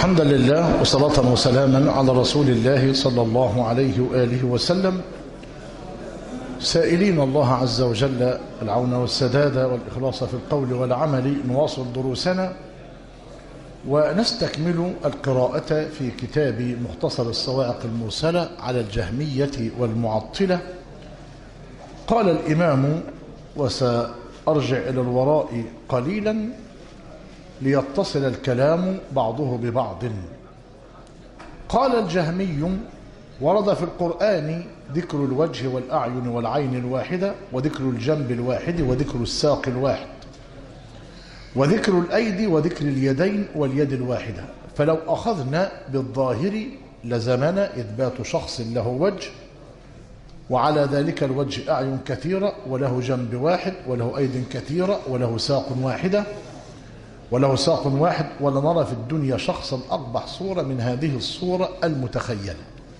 الحمد لله وصلاة وسلاما على رسول الله صلى الله عليه وآله وسلم، سائلين الله عز وجل العون والسداد والإخلاص في القول والعمل. نواصل دروسنا ونستكمل القراءة في كتاب مختصر الصواعق المرسلة على الجهمية والمعطلة. قال الإمام: وسأرجع إلى الوراء قليلا ليتصل الكلام بعضه ببعض. قال الجهمي: ورد في القرآن ذكر الوجه والأعين والعين الواحدة، وذكر الجنب الواحد، وذكر الساق الواحد، وذكر الأيدي، وذكر اليدين واليد الواحدة. فلو أخذنا بالظاهر لزمنا إثبات شخص له وجه، وعلى ذلك الوجه أعين كثيرة، وله جنب واحد، وله أيد كثيرة، وله ساق واحدة، ولا نرى في الدنيا شخصا أقبح صورة من هذه الصورة المتخيلة.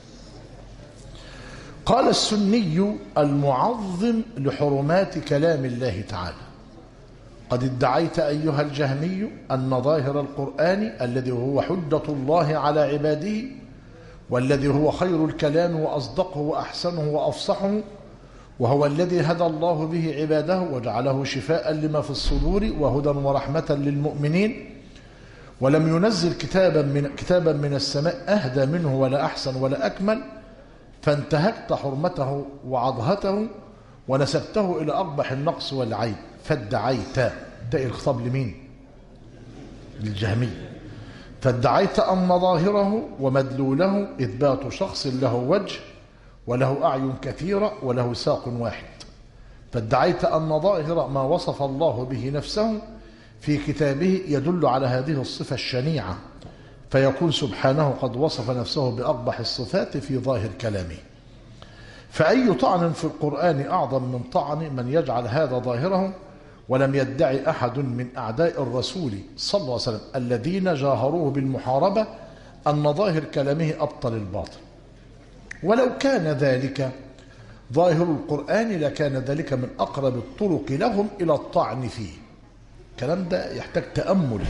قال السني المعظم لحرمات كلام الله تعالى: قد ادعيت أيها الجهمي أن ظاهر القرآن الذي هو حجة الله على عباده، والذي هو خير الكلام وأصدقه وأحسنه وأفصحه، وهو الذي هدى الله به عباده وجعله شفاء لما في الصدور وهدى ورحمة للمؤمنين، ولم ينزل كتابا من السماء أهدى منه ولا أحسن ولا أكمل، فانتهكت حرمته وعضهته ونسبته إلى أقبح النقص والعيب. فادعيت، ده الخطاب لمين؟ للجهمي. فادعيت أن ظاهره ومدلوله إثبات شخص له وجه وله أعين كثيرة وله ساق واحد. فادعيت أن ظاهر ما وصف الله به نفسه في كتابه يدل على هذه الصفة الشنيعة، فيكون سبحانه قد وصف نفسه بأقبح الصفات في ظاهر كلامه. فأي طعن في القرآن أعظم من طعن من يجعل هذا ظاهره؟ ولم يدعي أحد من أعداء الرسول صلى الله عليه وسلم الذين جاهروه بالمحاربة أن ظاهر كلامه أبطل الباطل. ولو كان ذلك ظاهر القرآن لكان ذلك من أقرب الطرق لهم إلى الطعن فيه. الكلام ده يحتاج تأمل،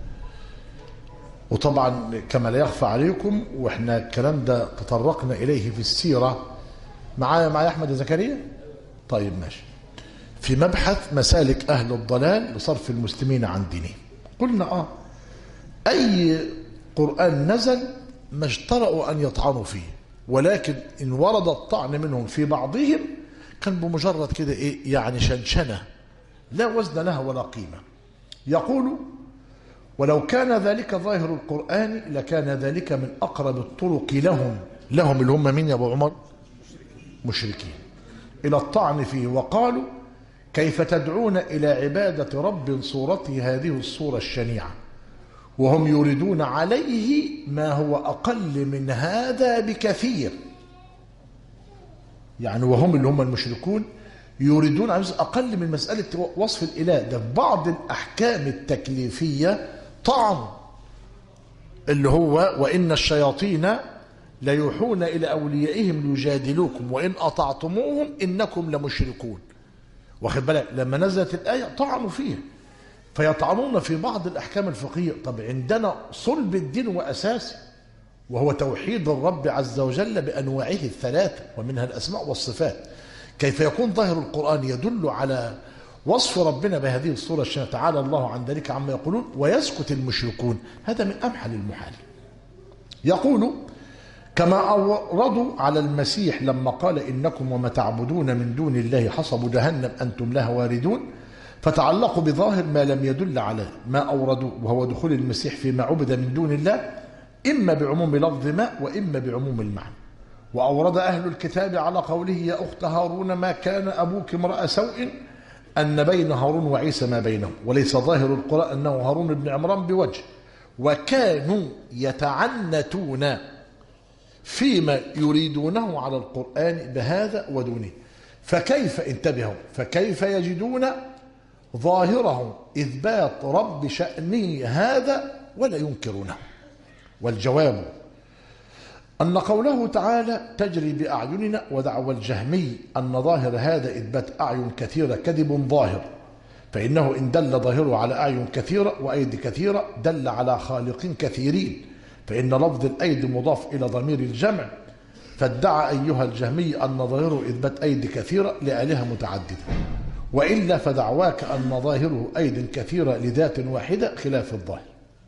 وطبعا كما لا يخفى عليكم وإحنا الكلام ده تطرقنا إليه في السيرة معايا أحمد زكريا. طيب ماشي. في مبحث مسالك أهل الضلال لصرف المسلمين عن دينهم، قلنا أي قرآن نزل ما اجترأوا أن يطعنوا فيه، ولكن إن ورد الطعن منهم في بعضهم كان بمجرد كده يعني شنشنة لا وزن لها ولا قيمة. يقول: ولو كان ذلك ظاهر القرآن لكان ذلك من أقرب الطرق لهم اللي هم مين يا أبو عمر؟ مشركين، إلى الطعن فيه. وقالوا: كيف تدعون إلى عبادة رب صورته هذه الصورة الشنيعة وهم يريدون عليه ما هو أقل من هذا بكثير. يعني وهم اللي هم المشركون يريدون أقل من مسألة وصف الإله. ده في بعض الأحكام التكليفية طعن، اللي هو: وإن الشياطين ليوحون إلى أوليائهم ليجادلوكم وإن أطعتموهم إنكم لمشركون. واخد بالك؟ لما نزلت الآية طعنوا فيها، فيطعنون في بعض الأحكام الفقهية. طب عندنا صلب الدين وأساسه وهو توحيد الرب عز وجل بأنواعه الثلاثة ومنها الأسماء والصفات. كيف يكون ظاهر القرآن يدل على وصف ربنا بهذه الصورة الشنيعة؟ تعالى الله عن ذلك عما يقولون ويسكت المشركون. هذا من أمحل المحال. يقول: كما أوردوا على المسيح لما قال: إنكم وما تعبدون من دون الله حصب جهنم أنتم لها واردون، فتعلقوا بظاهر ما لم يدل على ما أوردوا، وهو دخول المسيح فيما عبد من دون الله، إما بعموم لفظ ما وإما بعموم المعنى. وأورد أهل الكتاب على قوله: يا أخت هارون ما كان أبوك امرأ سوء، أن بين هارون وعيسى ما بينهم، وليس ظاهر القرآن أنه هارون بن عمران بوجه. وكانوا يتعنتون فيما يريدونه على القرآن بهذا ودونه. فكيف انتبهوا فكيف يجدون ظاهره إثبات رب شأنه هذا ولا ينكرونه؟ والجواب أن قوله تعالى: تجري بأعيننا، ودعوى الجهمي أن ظاهر هذا إثبات أعين كثيرة كذب ظاهر، فإنه إن دل ظاهره على أعين كثيرة وأيدي كثيرة دل على خالق كثيرين، فإن لفظ الأيدي مضاف إلى ضمير الجمع، فادعى أيها الجهمي أن ظاهره إثبات أيدي كثيرة لآلهة متعددة، وإلا فدعواك أن ظاهره أيد كثيرة لذات واحدة خلاف الظاهر.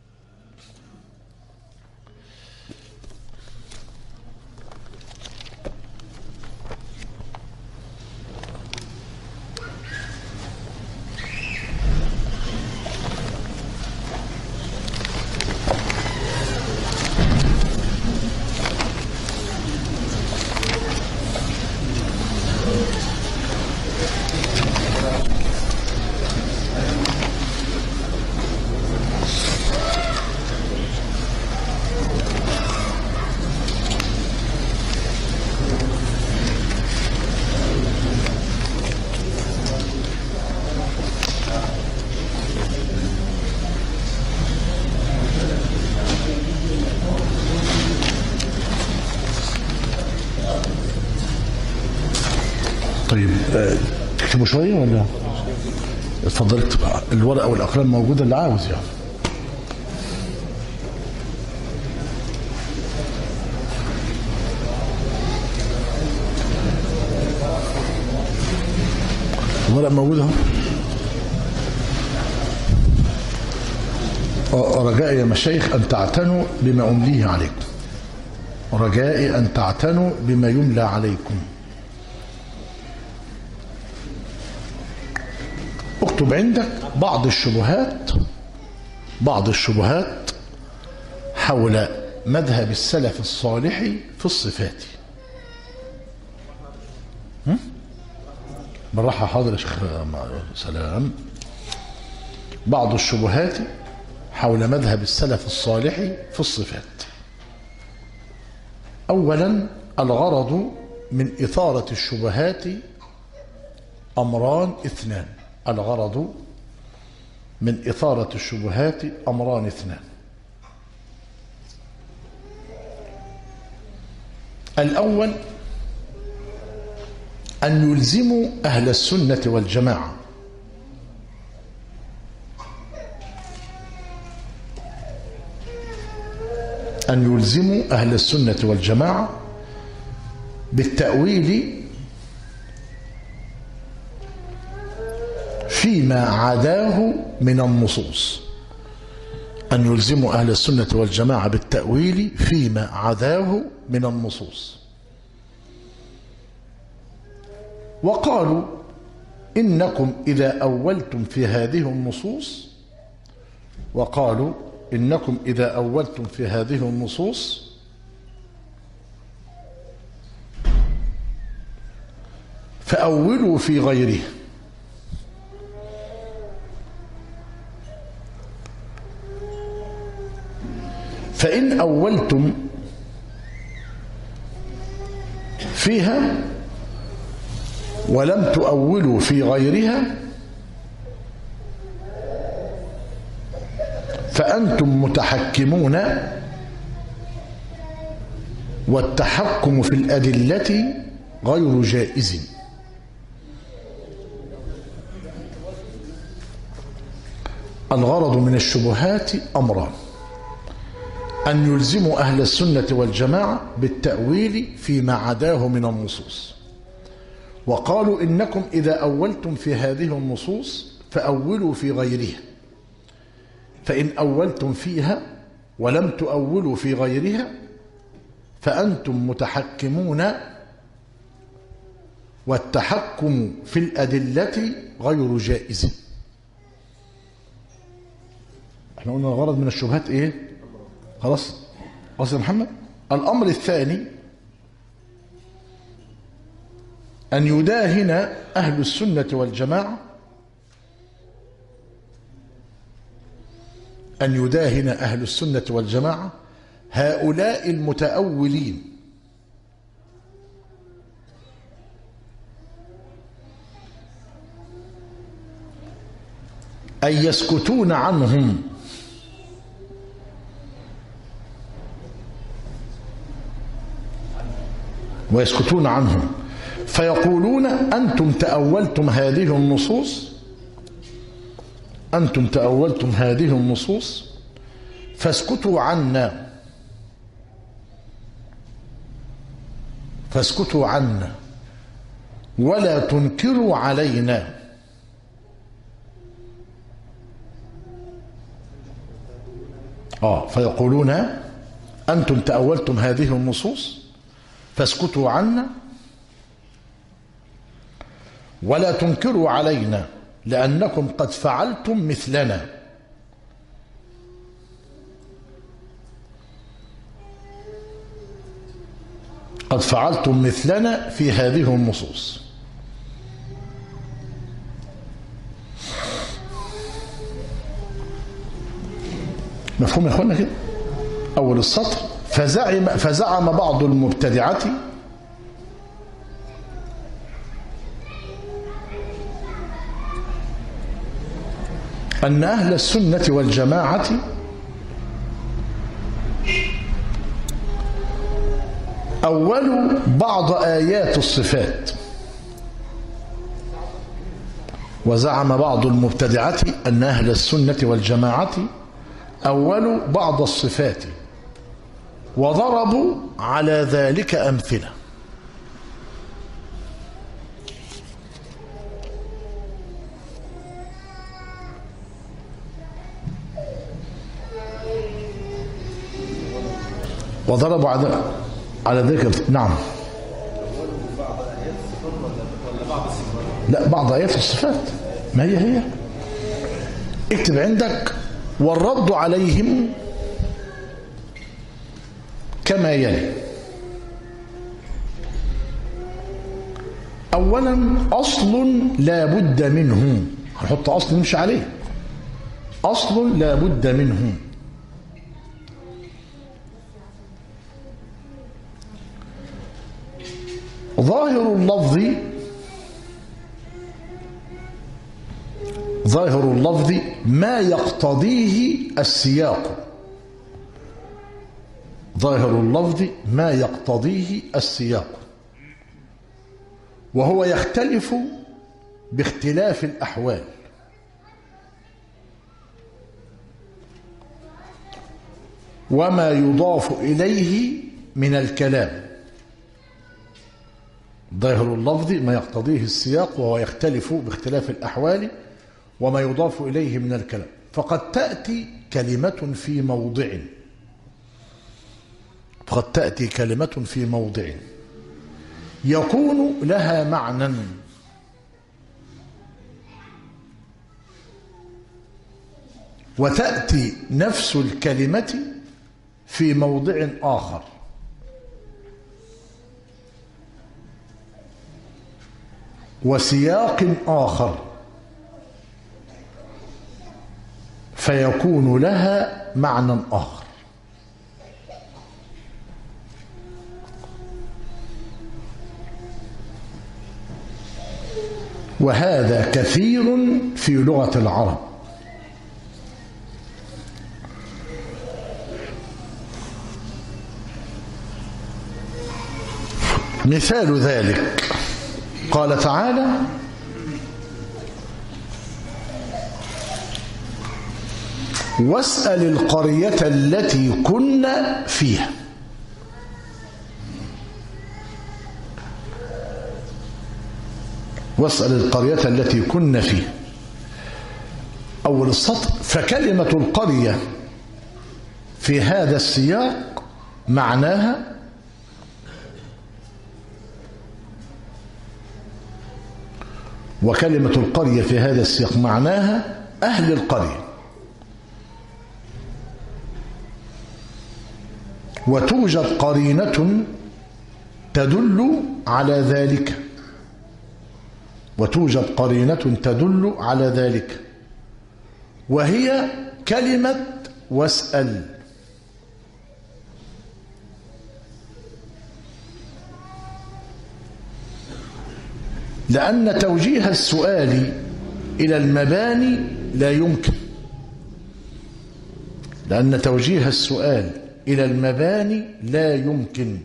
طيب تكتبوا شوية ولا اتفضلت؟ الورقة والأقلام موجودة اللي عاوز يعني. الورقة موجودة اهو. رجائي يا مشايخ أن تعتنوا بما أمليه عليكم، رجائي أن تعتنوا بما يملى عليكم. اكتب عندك بعض الشبهات حول مذهب السلف الصالح في الصفات. بالراحة حاضر يا شيخ سلام. بعض الشبهات حول مذهب السلف الصالح في الصفات. أولا، الغرض من إثارة الشبهات أمران اثنان. الغرض من إثارة الشبهات أمران اثنان. الأول أن يلزموا أهل السنة والجماعة بالتأويل فيما عداه من النصوص. أن يلزموا أهل السنة والجماعة بالتأويل فيما عداه من النصوص. وقالوا إنكم إذا أولتم في هذه النصوص فأولوا في غيره، فإن أولتم فيها ولم تؤولوا في غيرها فأنتم متحكمون، والتحكم في الأدلة غير جائز. الغرض من الشبهات أمران: أن يلزموا أهل السنة والجماعة بالتأويل فيما عداه من النصوص. وقالوا إنكم إذا أولتم في هذه النصوص فأولوا في غيرها، فإن أولتم فيها ولم تؤولوا في غيرها فأنتم متحكمون، والتحكم في الأدلة غير جائز. احنا قلنا الغرض من الشبهات ايه؟ خلاص يا محمد. الأمر الثاني أن يداهن أهل السنة والجماعة هؤلاء المتأولين، أن يسكتون عنهم ويسكتون عنهم فيقولون أنتم تأولتم هذه النصوص فاسكتوا عنا فاسكتوا عنا ولا تنكروا علينا. فيقولون أنتم تأولتم هذه النصوص فاسكتوا عنا ولا تنكروا علينا لأنكم قد فعلتم مثلنا. قد فعلتم مثلنا في هذه النصوص. مفهوم يا اخوانا كده؟ أول السطر: فزعم بعض المبتدعة أن أهل السنة والجماعة أولوا بعض آيات الصفات. وزعم بعض المبتدعة أن أهل السنة والجماعة أولوا بعض الصفات وضربوا على ذلك أمثلة. وضربوا على ذلك. نعم. لا، بعض آيات الصفات. ما هي اكتب عندك: والرد عليهم كما يلي. أولا أصل لا بد منه. هنحط أصل نمشي عليه. أصل لا بد منه. ظاهر اللفظ ما يقتضيه السياق. ظاهر اللفظ ما يقتضيه السياق، وهو يختلف باختلاف الأحوال. وما يضاف إليه من الكلام. ظاهر اللفظ ما يقتضيه السياق وهو يختلف باختلاف الأحوال وما يضاف إليه من الكلام. فقد تأتي كلمة في موضع يكون لها معنى، وتأتي نفس الكلمة في موضع آخر، وسياق آخر، فيكون لها معنى آخر. وهذا كثير في لغة العرب. مثال ذلك قال تعالى: واسأل القرية التي كنا فيها. واسأل القرية التي كنا فيها. أول السطر: فكلمة القرية في هذا السياق معناها وكلمة القرية في هذا السياق معناها أهل القرية. وتوجد قرينة تدل على ذلك. وتوجد قرينة تدل على ذلك، وهي كلمة واسأل. لأن توجيه السؤال إلى المباني لا يمكن. لأن توجيه السؤال إلى المباني لا يمكن،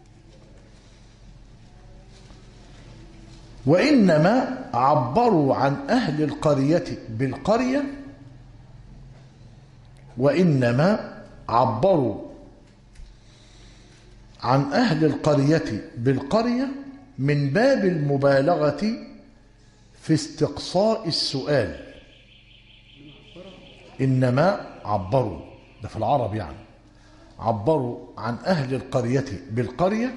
وإنما عبروا عن أهل القرية بالقرية، وإنما عبروا عن أهل القرية بالقرية من باب المبالغة في استقصاء السؤال. إنما عبروا، ده في العرب يعني، عبروا عن أهل القرية بالقرية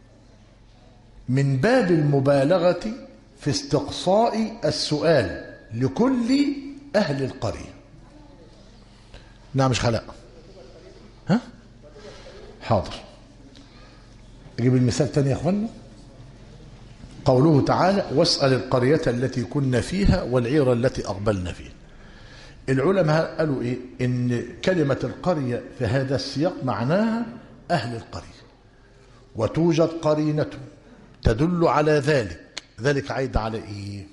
من باب المبالغة في استقصاء السؤال لكل أهل القرية. نعم مش خلاء، ها حاضر. اجيب المثال تاني يا اخوانا. قوله تعالى واسأل القرية التي كنا فيها والعير التي أقبلنا فيها. العلماء قالوا ايه؟ ان كلمة القرية في هذا السياق معناها أهل القرية، وتوجد قرينة تدل على ذلك. ذلك عايد على ايه؟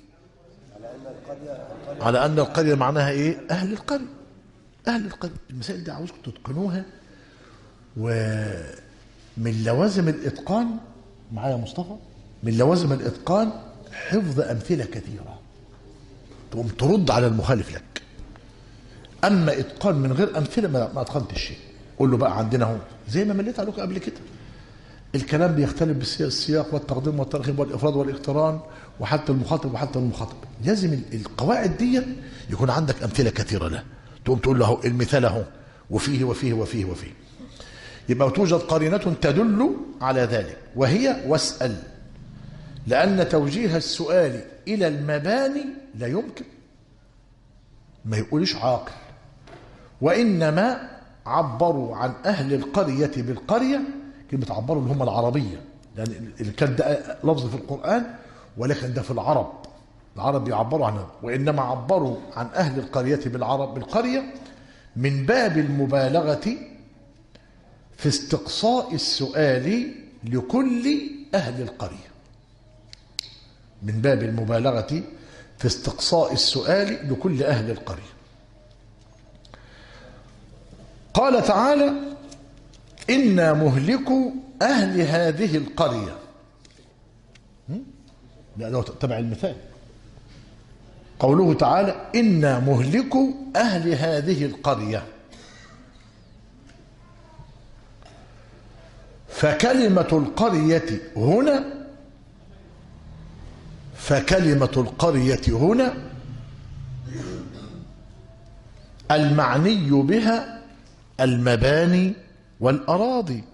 على أن القرية معناها ايه؟ أهل القرية. أهل القرية. المسائل دي عاوزكم تتقنوها، ومن لوازم الإتقان معايا مصطفى، من لوازم الإتقان حفظ أمثلة كثيرة تقوم ترد على المخالف لك. أما إتقان من غير أمثلة ما أتقنت الشيء. قول له بقى عندنا هو زي ما مليت عليكم قبل كده، الكلام بيختلف بالسياق والتقديم والترغيب والإفراد والاقتران وحتى المخاطب وحتى المخاطب. لازم القواعد دي يكون عندك أمثلة كثيرة له، تقوم تقول له المثال اهو وفيه وفيه وفيه وفيه. يبقى توجد قرينة تدل على ذلك وهي واسأل، لأن توجيه السؤال إلى المباني لا يمكن، ما يقولش عاقل. وإنما عبروا عن أهل القرية بالقرية، كلمة عبروا اللي هم العربية، لأن كان ده لفظ في القرآن ولكن ده في العرب يعبروا عنه. وإنما عبروا عن أهل القرية بالقرية من باب المبالغة في استقصاء السؤال لكل أهل القرية. من باب المبالغة في استقصاء السؤال لكل أهل القرية. قال تعالى إنا مهلكوا أهل هذه القرية. لا ده تبع المثال. قوله تعالى إنا مهلكوا أهل هذه القرية، فكلمة القرية هنا المعني بها المباني والأراضي،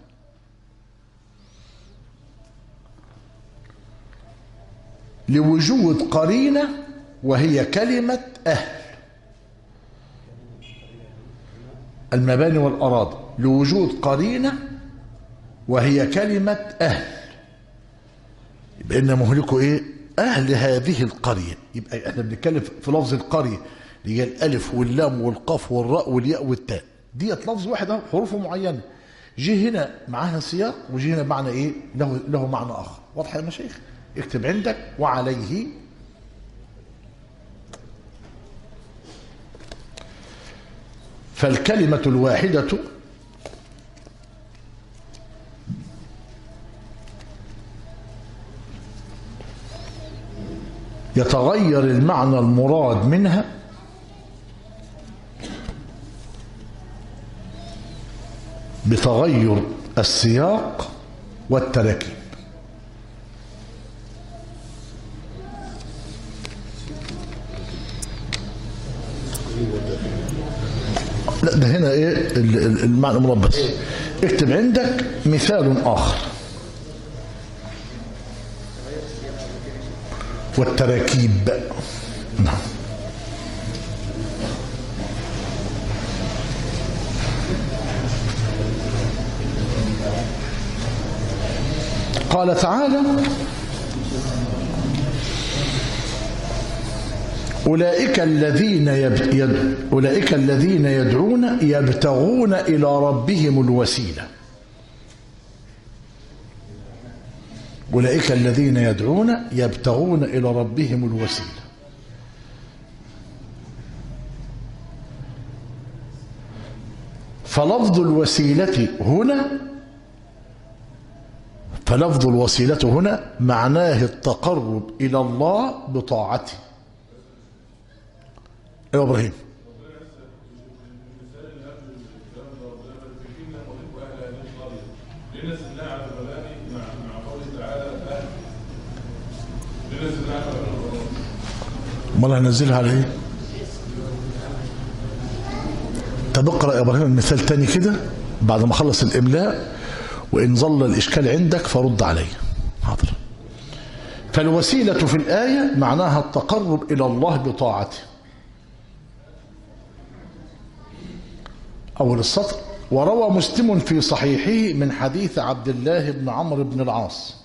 لوجود قرينة وهي كلمة أهل. المباني والأراضي لوجود قرينة وهي كلمة أهل. يبقى إن مهلكوا إيه؟ أهل هذه القرية. يبقى إحنا بنتكلم في لفظ القرية اللي هي الألف واللام والقاف والراء والياء والتاء، ديت لفظ واحد حروفه معينة، جه هنا معاها سياق وجه هنا معنى إيه؟ له معنى آخر. واضح يا مشايخ؟ اكتب عندك وعليه فالكلمة الواحدة يتغير المعنى المراد منها بتغير السياق والتراكيب. لا ده هنا ايه المعنى المراد بس. اكتب عندك مثال آخر والتراكيب. نعم. قال تعالى أولئك الذين يدعون يبتغون إلى ربهم الوسيلة. أولئك الذين يدعون يبتغون إلى ربهم الوسيلة. فلفظ الوسيلة هنا معناه التقرب إلى الله بطاعته. يا إبراهيم لناس الله على امال هنزلها على ايه؟ طب اقرا يا ابراهيم المثال تاني كده بعد ما اخلص الاملاء، وان ظل الاشكال عندك فرد علي. حاضر. فالوسيله في الايه معناها التقرب الى الله بطاعته. اول السطر: وروى مسلم في صحيحه من حديث عبد الله بن عمرو بن العاص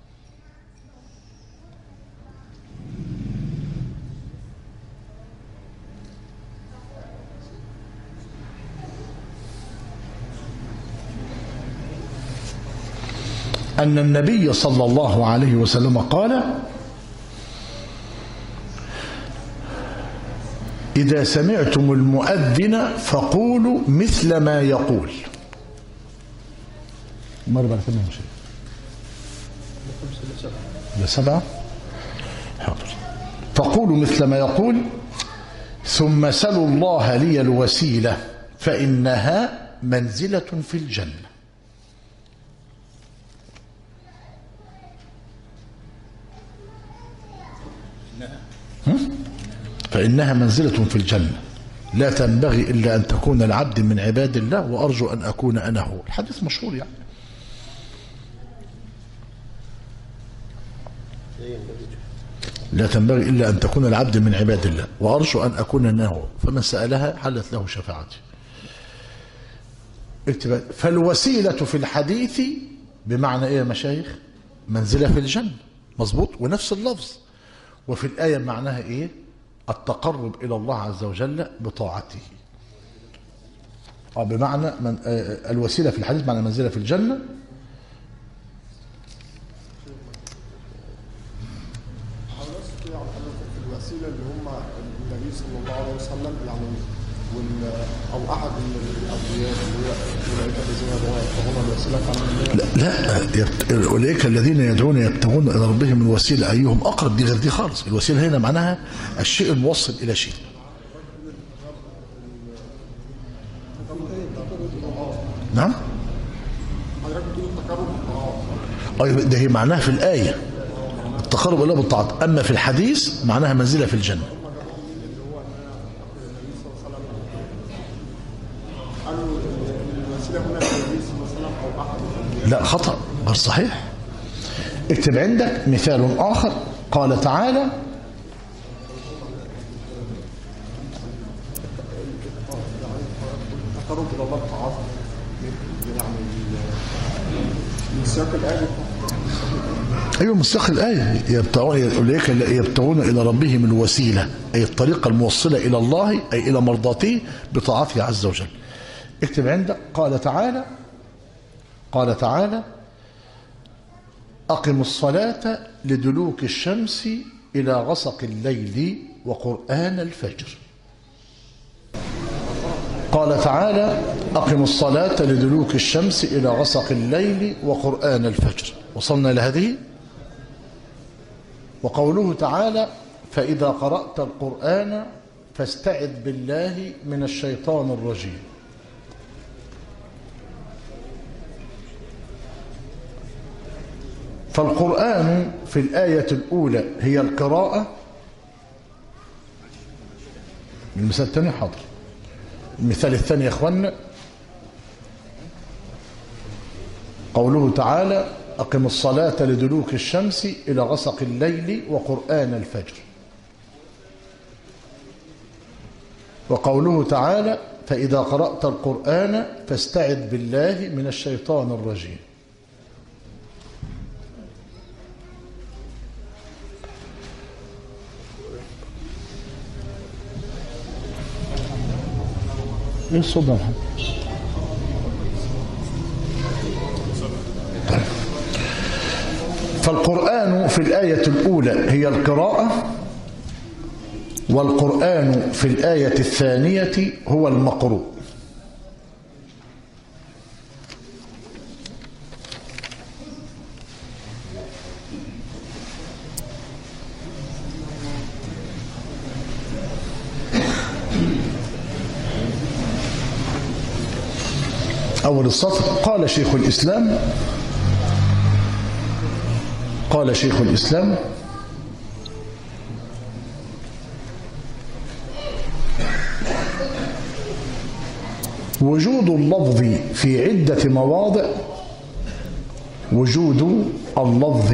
أن النبي صلى الله عليه وسلم قال: إذا سمعتم المؤذن فقولوا مثل ما يقول. مرة سبعة. حاضر. فقولوا مثل ما يقول ثم سلوا الله لي الوسيلة فإنها منزلة في الجنة. فإنها منزلة في الجنة لا تنبغي إلا أن تكون العبد من عباد الله وأرجو أن أكون أنا هو. الحديث مشهور يعني. لا تنبغي إلا أن تكون العبد من عباد الله وأرجو أن أكون أنا هو، فمن سألها حلت له شفاعتي. فالوسيلة في الحديث بمعنى إيه يا مشايخ؟ منزلة في الجنة، مظبوط، ونفس اللفظ. وفي الآية معناها إيه؟ التقرب إلى الله عز وجل بطاعته. بمعنى الوسيلة في الحديث معنى منزلة في الجنة. الوسيلة اللي هم النبي صلى الله عليه وسلم يعني أو أحد من الأنبياء اللي أولئك الذين يبتغون الوسيلة. لا، أولئك الذين يبتغون إلى ربهم الوسيلة أيهم أقرب، دي غير دي خالص. الوسيلة هنا معناها الشيء الموصل إلى شيء. نعم؟ ده هي معناها في الآية التقرب إلى بالطاعة، أما في الحديث معناها منزلة في الجنة. لا، خطأ، غير صحيح. اكتب عندك مثال آخر. قال تعالى: التقرب إلى الله بالطاعات يعني من سياق الآية. أيوة، من سياق الآية. أولئك يبتغون إلى ربهم الوسيلة، أي الطريقة الموصلة إلى الله، أي إلى مرضاته بطاعته عز وجل. اكتب عندك: قال تعالى: أقم الصلاة لدلوك الشمس إلى غسق الليل وقرآن الفجر. قال تعالى: أقم الصلاة لدلوك الشمس إلى غسق الليل وقرآن الفجر. وصلنا إلى هذه. وقوله تعالى: فإذا قرأت القرآن فاستعذ بالله من الشيطان الرجيم. فالقرآن في الآية الأولى هي القراءة. المثال الثاني حاضر. المثال الثاني يا اخوانا: قوله تعالى: أقم الصلاة لدلوك الشمس إلى غسق الليل وقرآن الفجر. وقوله تعالى: فإذا قرأت القرآن فاستعذ بالله من الشيطان الرجيم. ايه الصوت ده يا محمد؟ فالقرآن في الآية الأولى هي القراءة، والقرآن في الآية الثانية هو المقروء. أول السطر: قال شيخ الإسلام قال شيخ الإسلام: وجود اللفظ في عدة مواضع، وجود اللفظ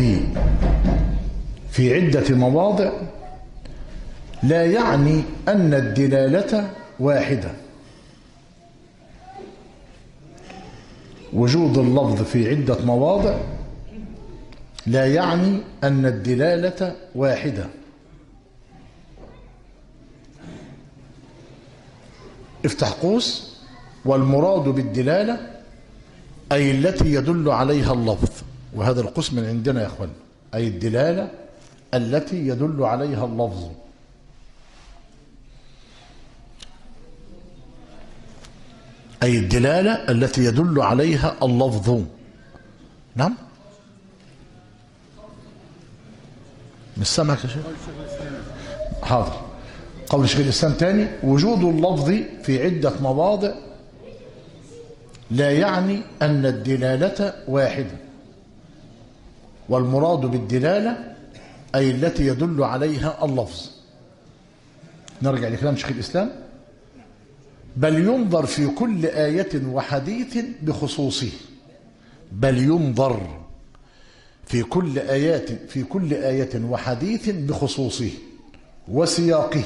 في عدة مواضع لا يعني أن الدلالة واحدة. وجود اللفظ في عدة مواضع لا يعني أن الدلالة واحدة. افتح قوس: والمراد بالدلالة أي التي يدل عليها اللفظ. وهذا القوس من عندنا يا أخوان، أي الدلالة التي يدل عليها اللفظ. أي الدلالة التي يدل عليها اللفظ. نعم، مش سامعك يا شيخ؟ حاضر. قول شيخ الإسلام تاني: وجود اللفظ في عدة مواضع لا يعني أن الدلالة واحدة. والمراد بالدلالة أي التي يدل عليها اللفظ. نرجع لكلام شيخ الإسلام: بل ينظر في كل آية وحديث بخصوصه. بل ينظر في كل آية وحديث بخصوصه وسياقه.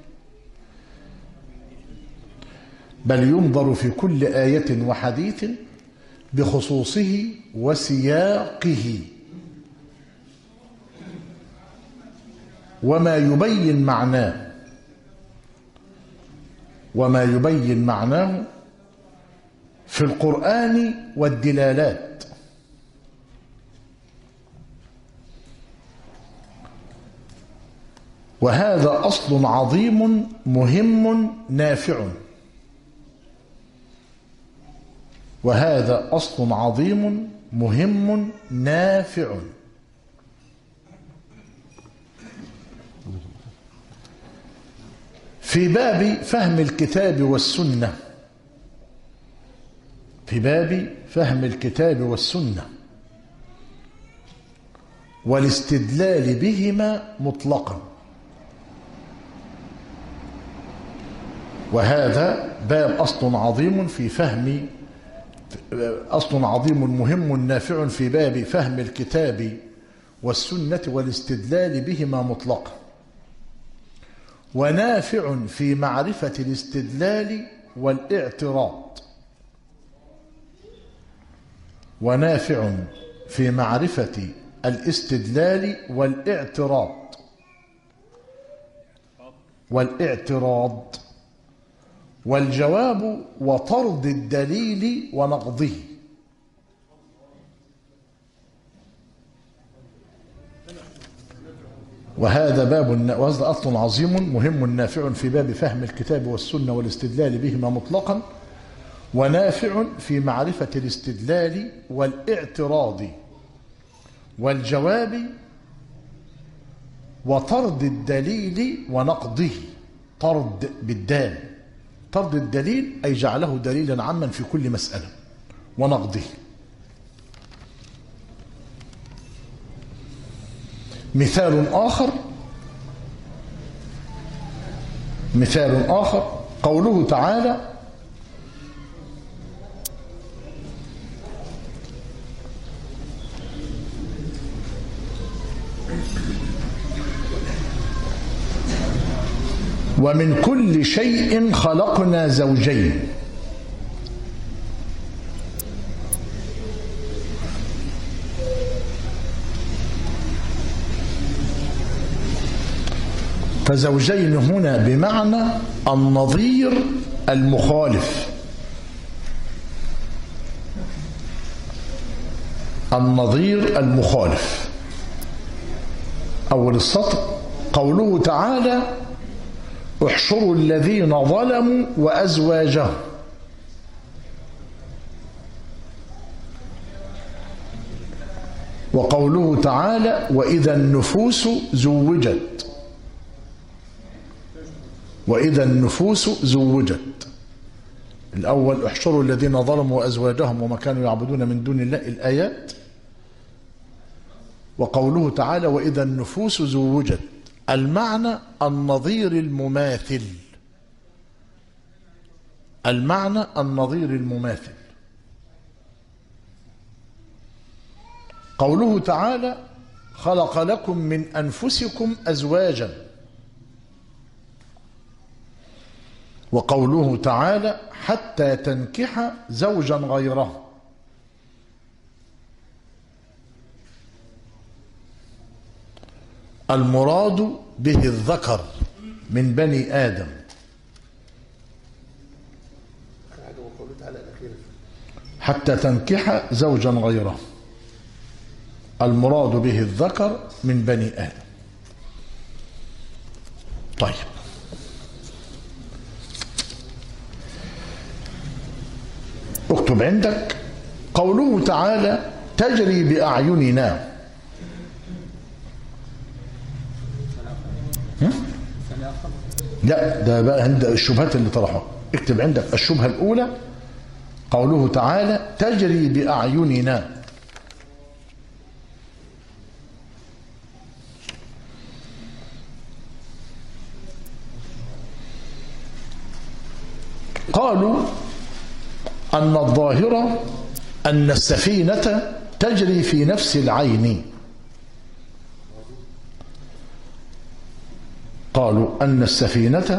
بل ينظر في كل آية وحديث بخصوصه وسياقه وما يبين معناه في القرآن والدلالات. وهذا أصل عظيم مهم نافع. وهذا أصل عظيم مهم نافع. في باب فهم الكتاب والسنة. في باب فهم الكتاب والسنة والاستدلال بهما مطلقا. وهذا باب أصل عظيم في فهم أصل عظيم مهم نافع في باب فهم الكتاب والسنة والاستدلال بهما مطلقا، ونافع في معرفة الاستدلال والاعتراض. ونافع في معرفة الاستدلال والاعتراض والجواب وطرد الدليل ونقضه. وهذا أصل عظيم مهم نافع في باب فهم الكتاب والسنة والاستدلال بهما مطلقا، ونافع في معرفة الاستدلال والاعتراض والجواب وطرد الدليل ونقضه. طرد بالدال، طرد الدليل أي جعله دليلا عاما في كل مسألة، ونقضه. مثال آخر قوله تعالى: ومن كل شيء خلقنا زوجين. فزوجين هنا بمعنى النظير المخالف. النظير المخالف. أول السطر قوله تعالى: احشروا الذين ظلموا وأزواجهم. وقوله تعالى: وإذا النفوس زوجت. وإذا النفوس زوجت. الأول احشروا الذين ظلموا وأزواجهم وما كانوا يعبدون من دون الله، الآيات. وقوله تعالى وإذا النفوس زوجت، المعنى النظير المماثل، المعنى النظير المماثل. قوله تعالى خلق لكم من أنفسكم أزواجا، وقوله تعالى حتى تنكح زوجا غيره. المراد به الذكر من بني آدم. حتى تنكح زوجا غيره، المراد به الذكر من بني آدم. طيب، اكتب عندك قوله تعالى تجري بأعيننا. لا، ده بقى عند الشبهات اللي طرحها. اكتب عندك الشبهة الأولى قوله تعالى تجري بأعيننا. قالوا أن الظاهرة أن السفينة تجري في نفس العين. قالوا أن السفينة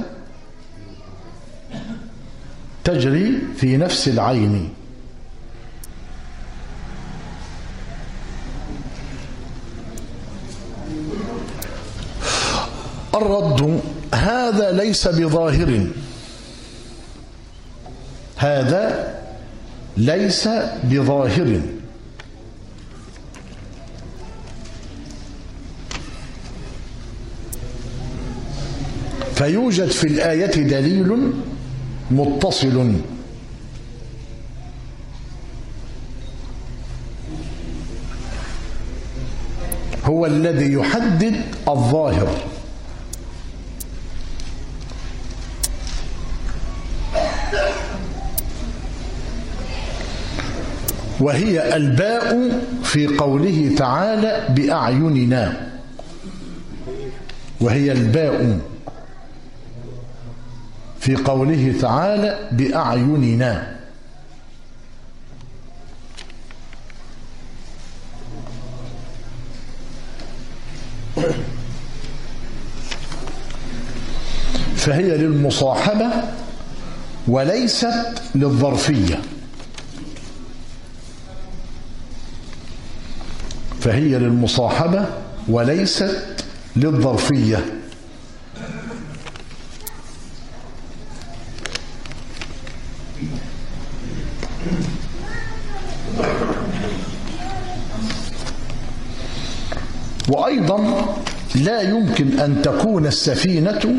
تجري في نفس العين. الرد هذا ليس بظاهر، هذا ليس بظاهر، فيوجد في الآية دليل متصل هو الذي يحدد الظاهر، وهي الباء في قوله تعالى بأعيننا، وهي الباء في قوله تعالى بأعيننا. فهي للمصاحبة وليست للظرفية، فهي للمصاحبة وليست للظرفية. وأيضا لا يمكن أن تكون السفينة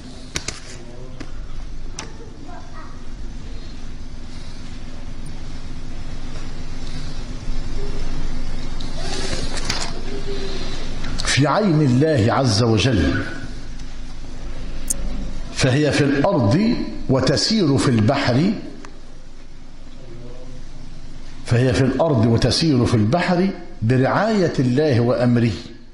في عين الله عز وجل، فهي في الأرض وتسير في البحر، فهي في الأرض وتسير في البحر برعاية الله وأمره،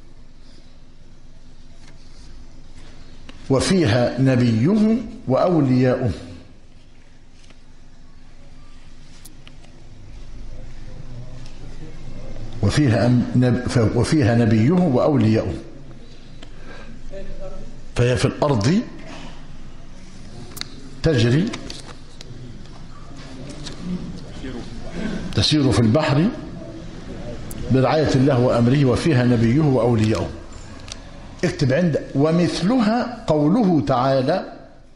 وفيها نبيه وأولياؤه، وفيها نبيه وأولياؤه. فهي في الأرض تجري تسير في البحر برعاية الله وأمره، وفيها نبيه وأولياؤه. اكتب عندك ومثلها قوله تعالى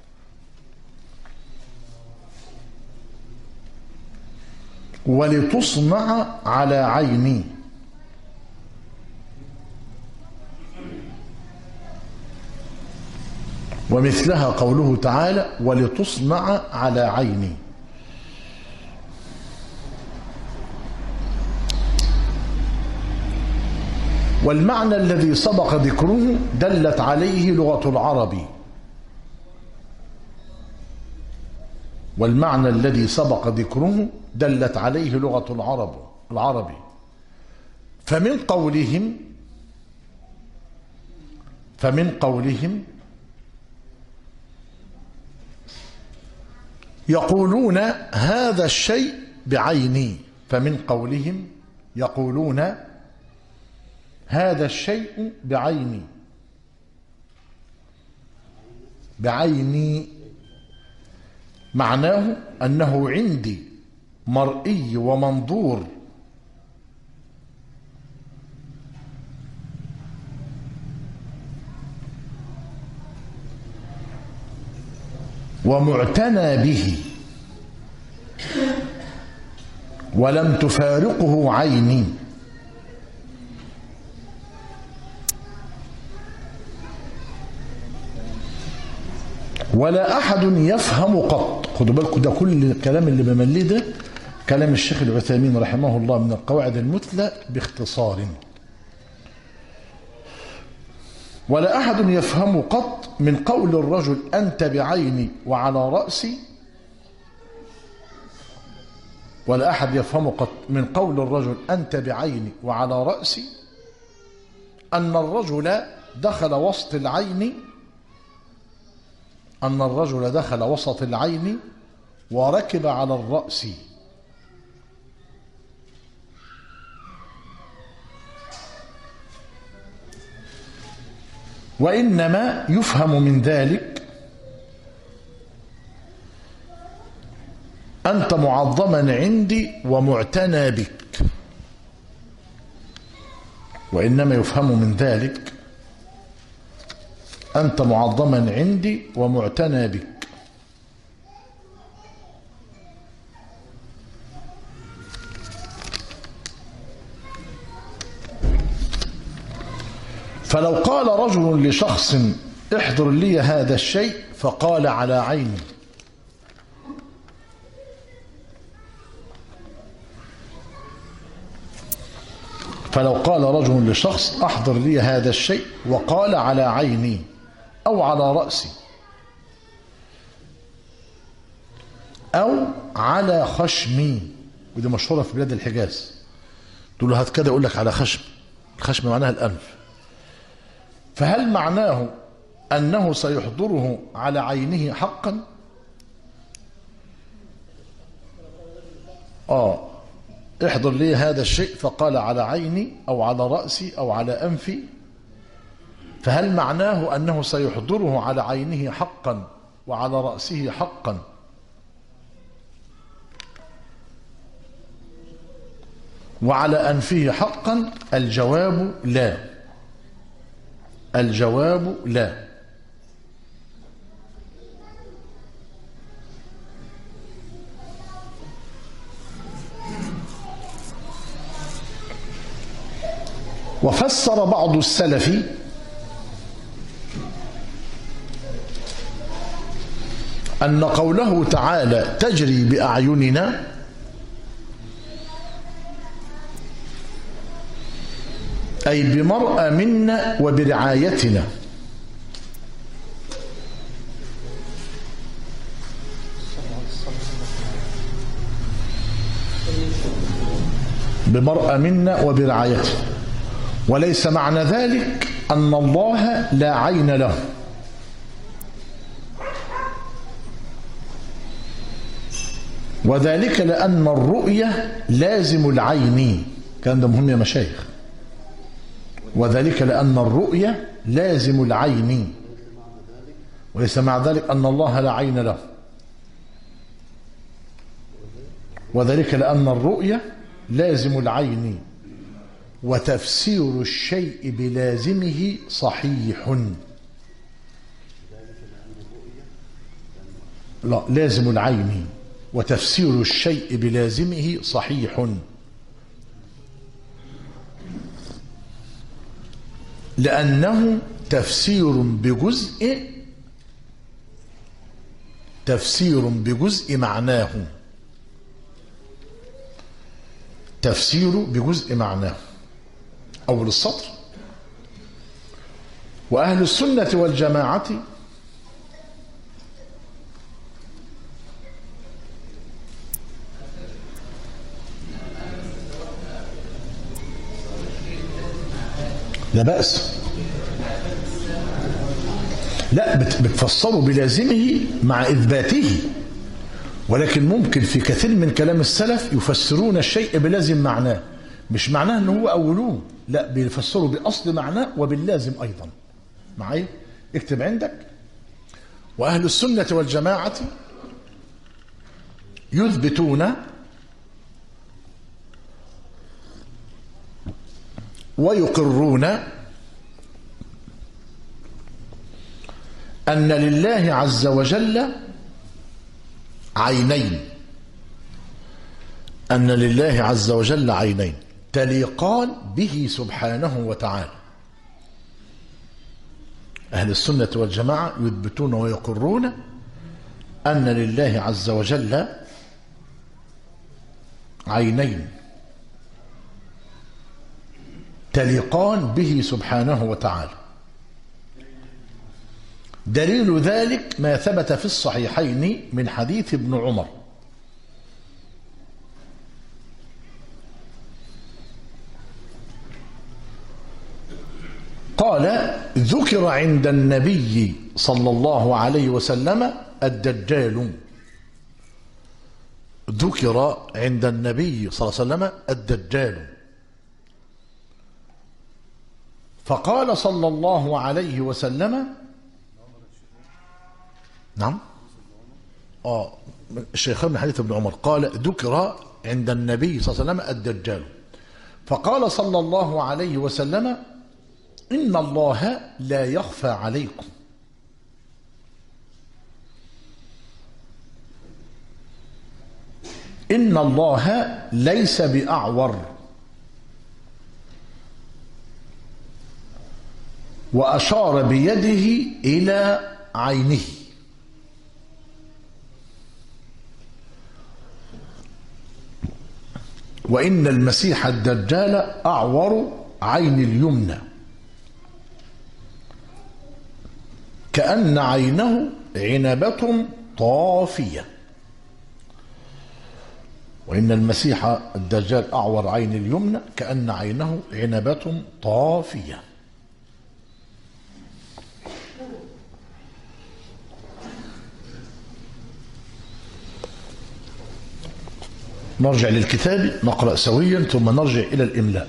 ولتصنع على عيني. ومثلها قوله تعالى ولتصنع على عيني. والمعنى الذي سبق ذكره دلت عليه لغة العرب، والمعنى الذي سبق ذكره دلت عليه لغة العرب. فمن قولهم فمن قولهم يقولون هذا الشيء بعيني، فمن قولهم يقولون هذا الشيء بعيني، بعيني معناه أنه عندي مرئي ومنظور، ومعتنى به، ولم تفارقه عيني. ولا أحد يفهم قط. خدوا بالكم ده كل الكلام اللي بمليه ده كلام الشيخ العثيمين رحمه الله من القواعد المثلى باختصار. ولا أحد يفهم قط من قول الرجل أنت بعيني وعلى رأسي، ولا أحد يفهم قط من قول الرجل أنت بعيني وعلى رأسي أن الرجل دخل وسط العين، أن الرجل دخل وسط العين وركب على الرأس، وإنما يفهم من ذلك أنت معظما عندي ومعتنى بك، وإنما يفهم من ذلك أنت معظما عندي ومعتنى بك. فلو قال رجل لشخص احضر لي هذا الشيء فقال على عيني، فلو قال رجل لشخص احضر لي هذا الشيء وقال على عيني أو على رأسي أو على خشمي، ودي مشهورة في بلاد الحجاز، تقول له هات كده يقول لك على خشم، الخشم معناها الأنف، فهل معناه أنه سيحضره على عينه حقا؟ احضر لي هذا الشيء فقال على عيني أو على رأسي أو على أنفي، فهل معناه أنه سيحضره على عينه حقا وعلى رأسه حقا وعلى أنفه حقا؟ الجواب لا، الجواب لا. وفسر بعض السلف أن قوله تعالى تجري بأعيننا أي بمرأى منا وبرعايتنا، بمرأى منا وبرعايتنا، وليس معنى ذلك أن الله لا عين له، وذلك لأن الرؤية لازم العين. كان ده مهم يا مشايخ. وذلك لأن الرؤية لازم العين، وليس مع ذلك أن الله لا عين له، وذلك لأن الرؤية لازم العين، وتفسير الشيء بلازمه صحيح. لا، لازم العين وتفسير الشيء بلازمه صحيح، لأنه تفسير بجزء معناه، تفسير بجزء معناه. أول السطر: وأهل السنة والجماعة لا بأس لا، بتفسره بلازمه مع إثباته، ولكن ممكن في كثير من كلام السلف يفسرون الشيء بلازم معناه، مش معناه ان هو أولوه، لا، بيفسروا بأصل معناه وباللازم أيضا. معي؟ اكتب عندك: وأهل السنة والجماعة يثبتون ويقرون أن لله عز وجل عينين، أن لله عز وجل عينين تليقان به سبحانه وتعالى. أهل السنة والجماعة يثبتون ويقرون أن لله عز وجل عينين تليقان به سبحانه وتعالى. دليل ذلك ما ثبت في الصحيحين من حديث ابن عمر قال: ذكر عند النبي صلى الله عليه وسلم الدجال. ذكر عند النبي صلى الله عليه وسلم الدجال، فقال صلى الله عليه وسلم: نعم، الشيخان من حديث ابن عمر قال: ذكر عند النبي صلى الله عليه وسلم الدجال، فقال صلى الله عليه وسلم: إن الله لا يخفى عليكم. إن الله ليس بأعور. وأشار بيده إلى عينه. وإن المسيح الدجال أعور عين اليمنى كأن عينه عنبة طافية. وإن المسيح الدجال أعور عين اليمنى كأن عينه عنبة طافية. نرجع للكتاب نقرأ سويا ثم نرجع إلى الإملاء.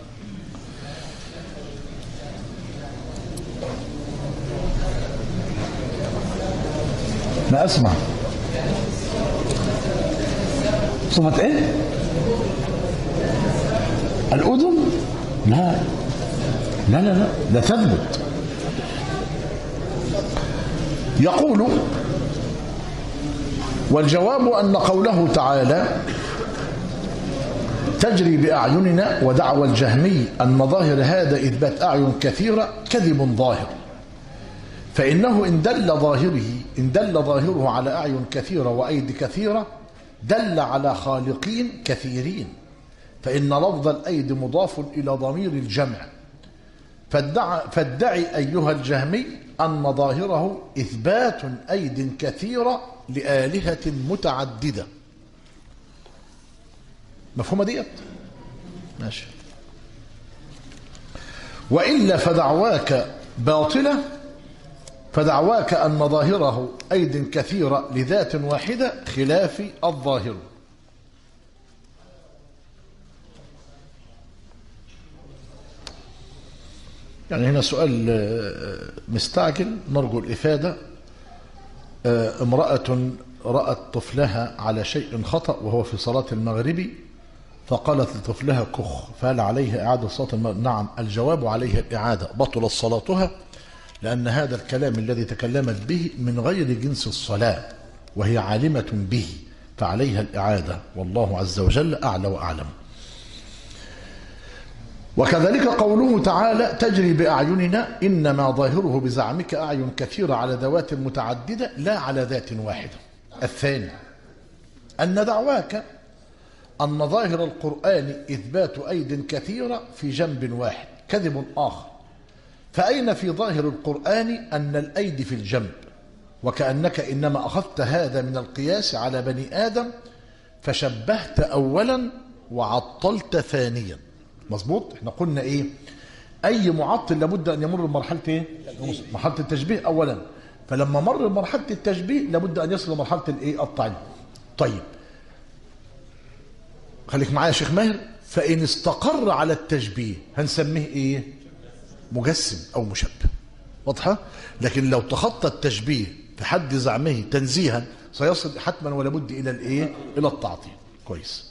ما أسمع صمت إيه؟ الأذن؟ لا لا لا لا، لا تثبت. يقول: والجواب أن قوله تعالى تجري بأعيننا ودعوى الجهمي أن ظاهر هذا إثبات أعين كثيرة كذب ظاهر، فإنه إن دل ظاهره على أعين كثيرة وأيدي كثيرة دل على خالقين كثيرين، فإن لفظ الأيدي مضاف إلى ضمير الجمع، فادعي أيها الجهمي أن ظاهره إثبات أيد كثيرة لآلهة متعددة. مفهومة ديت؟ ماشي. وإلا فدعواك باطلة، فدعواك أن ظاهره أيد كثيرة لذات واحدة خلاف الظاهر. يعني هنا سؤال مستعجل نرجو الإفادة. امرأة رأت طفلها على شيء خطأ وهو في صلاة المغرب فقالت لطفلها كخ، فهل عليها إعادة صلاة المغرب؟ نعم، الجواب عليها الإعادة، بطلت صلاتها لأن هذا الكلام الذي تكلمت به من غير جنس الصلاة وهي عالمة به، فعليها الإعادة، والله عز وجل أعلى وأعلم. وكذلك قوله تعالى تجري بأعيننا إنما ظاهره بزعمك أعين كثيرة على ذوات متعددة لا على ذات واحدة. الثاني أن دعواك أن ظاهر القرآن إثبات أيد كثيرة في جنب واحد كذب آخر، فأين في ظاهر القرآن أن الأيدي في الجنب؟ وكأنك إنما أخذت هذا من القياس على بني آدم فشبهت أولا وعطلت ثانيا. مظبوط؟ احنا قلنا إيه؟ أي معطل لابد أن يمر بمرحلة إيه؟ مرحلة التشبيه أولا. فلما مر بمرحلة التشبيه لابد أن يصل لمرحلة الإيه؟ التعليل. طيب خليك معايا يا شيخ ماهر. فإن استقر على التشبيه هنسميه إيه؟ مجسم أو مشبه. واضحة؟ لكن لو تخطى التشبيه في حد زعمه تنزيها سيصل حتما ولا بد إلى الإيه؟ إلى التعطيل. كويس.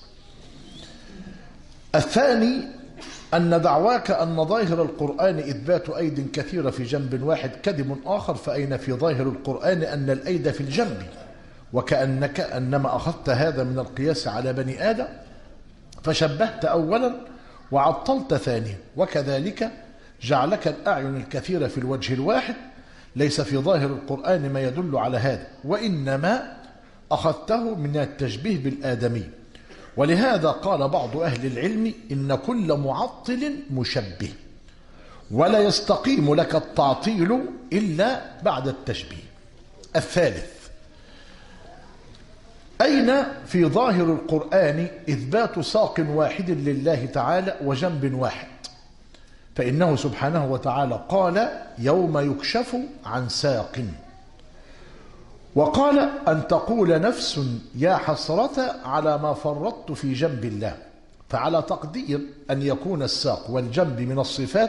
الثاني أن دعواك أن ظاهر القرآن إثبات أيد كثيرة في جنب واحد كذب آخر. فأين في ظاهر القرآن أن الأيد في الجنب؟ وكأنك أنما أخذت هذا من القياس على بني آدم فشبهت أولا وعطلت ثانيا. وكذلك جعلك الأعين الكثيرة في الوجه الواحد ليس في ظاهر القرآن ما يدل على هذا، وإنما أخذته من التشبيه بالآدمي. ولهذا قال بعض أهل العلم إن كل معطل مشبه ولا يستقيم لك التعطيل إلا بعد التشبيه. الثالث أين في ظاهر القرآن إثبات ساق واحد لله تعالى وجنب واحد؟ فإنه سبحانه وتعالى قال يوم يكشف عن ساق، وقال أن تقول نفس يا حسرة على ما فرطت في جنب الله. فعلى تقدير أن يكون الساق والجنب من الصفات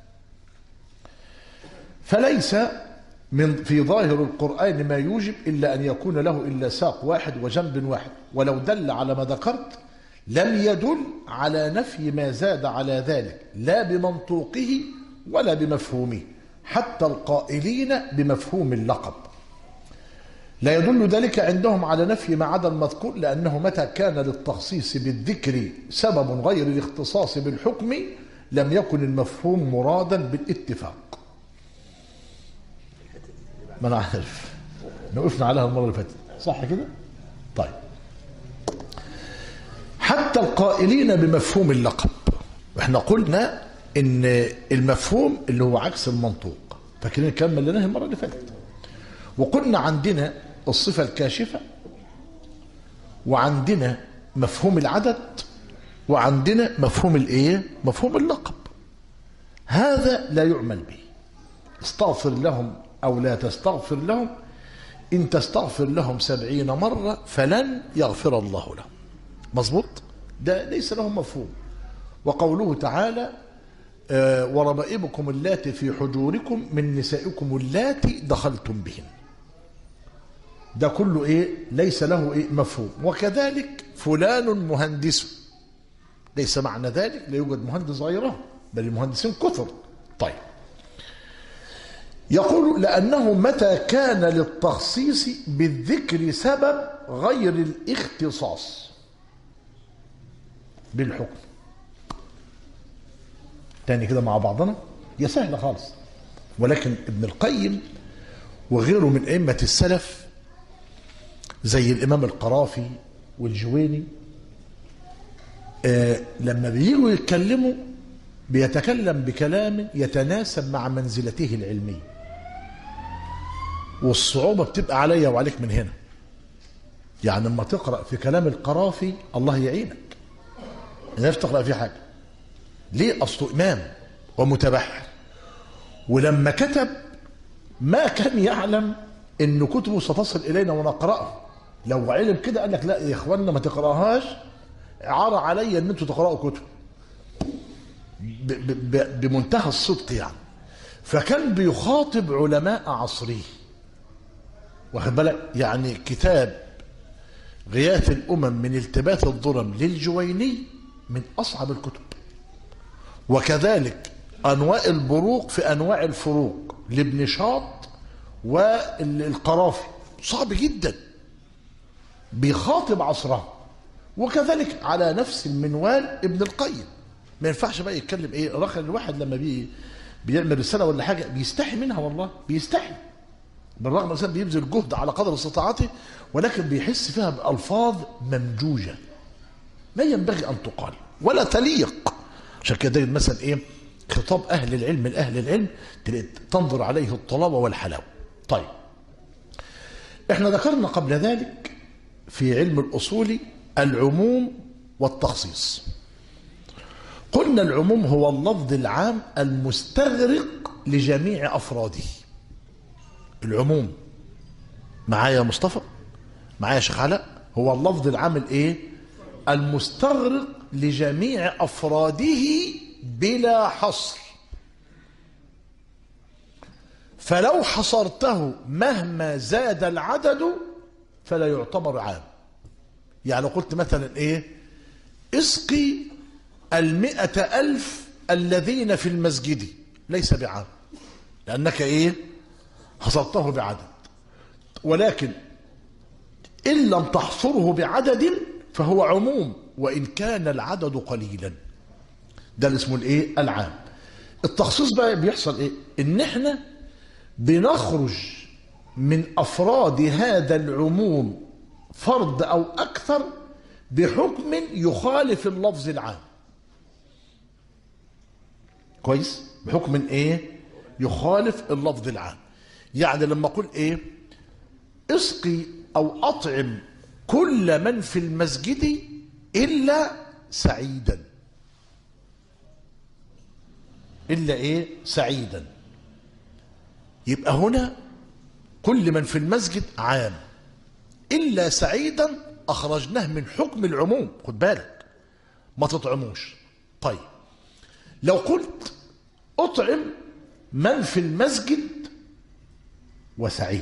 فليس في ظاهر القرآن ما يوجب إلا أن يكون له إلا ساق واحد وجنب واحد. ولو دل على ما ذكرت لم يدل على نفي ما زاد على ذلك لا بمنطوقه ولا بمفهومه، حتى القائلين بمفهوم اللقب لا يدل ذلك عندهم على نفي ما عدا المذكور، لأنه متى كان للتخصيص بالذكر سبب غير الاختصاص بالحكم لم يكن المفهوم مرادا بالاتفاق. ما أنا عارف وقفنا عليها المرة اللي فاتت صح كده؟ طيب حتى القائلين بمفهوم اللقب، احنا قلنا ان المفهوم اللي هو عكس المنطوق، فاكرين الكلام اللي المرة اللي فاتت، وقلنا عندنا الصفة الكاشفة وعندنا مفهوم العدد وعندنا مفهوم الايه؟ مفهوم اللقب. هذا لا يعمل به. استغفر لهم او لا تستغفر لهم، ان تستغفر لهم 70 مرة فلن يغفر الله لهم. مظبوط؟ ده ليس لهم مفهوم. وقوله تعالى وربائبكم اللاتي في حجوركم من نسائكم اللاتي دخلتم بهن، ده كله ايه؟ ليس له ايه؟ مفهوم. وكذلك فلان مهندس، ليس معنى ذلك لا يوجد مهندس غيره، بل المهندسين كثر. طيب يقول لأنه متى كان للتخصيص بالذكر سبب غير الاختصاص بالحكم. تاني كده مع بعضنا، يا سهلة خالص. ولكن ابن القيم وغيره من أئمة السلف زي الإمام القرافي والجويني لما بييجوا يتكلموا بيتكلم بكلام يتناسب مع منزلته العلمية، والصعوبة بتبقى عليا وعليك من هنا. يعني لما تقرأ في كلام القرافي الله يعينك الناس تقرأ فيه حاجة. ليه؟ أصله إمام ومتبحر، ولما كتب ما كان يعلم إن كتبه ستصل إلينا ونقرأه. لو علم كده قال لك لا يا إخواننا ما تقرأهاش، عار علي إن أنتوا تقرأوا كتب بمنتهى الصدق يعني. فكان بيخاطب علماء عصره، واخد بالك؟ يعني كتاب غياث الأمم من التباس الظلم للجويني من أصعب الكتب، وكذلك أنواع البروق في أنواع الفروق لابن شاط والقرافي صعب جدا، بيخاطب عصره. وكذلك على نفس المنوال ابن القيم، ما ينفعش بقى يتكلم ايه رخل. الواحد لما بيعمل رسالة ولا حاجة بيستحي منها، والله بيستحي، بالرغم الإنسان بيبذل جهد على قدر استطاعته، ولكن بيحس فيها بألفاظ ممجوجة ما ينبغي أن تقال ولا تليق. عشان كده مثلا ايه خطاب أهل العلم لأهل العلم تنظر عليه الطلاوة والحلاوة. طيب احنا ذكرنا قبل ذلك في علم الأصول العموم والتخصيص. قلنا العموم هو اللفظ العام المستغرق لجميع أفراده. العموم معايا يا مصطفى، معايا يا شيخ علاء، هو اللفظ العام الايه؟ المستغرق لجميع أفراده بلا حصر. فلو حصرته مهما زاد العدد فلا يعتبر عام. يعني لو قلت مثلا ايه؟ اسقي 100,000 الذين في المسجد، ليس بعام، لأنك ايه؟ حصرته بعدد. ولكن إن لم تحصره بعدد فهو عموم وإن كان العدد قليلا. ده اللي اسمه الايه؟ العام. التخصيص بقى بيحصل ايه؟ ان احنا بنخرج من أفراد هذا العموم فرد أو أكثر بحكم يخالف اللفظ العام. كويس؟ بحكم ايه؟ يخالف اللفظ العام. يعني لما أقول ايه؟ اسقي أو أطعم كل من في المسجد إلا سعيدا. إلا ايه؟ سعيدا. يبقى هنا كل من في المسجد عام، إلا سعيدا أخرجناه من حكم العموم. خد بالك ما تطعموش. طيب لو قلت أطعم من في المسجد وسعيد،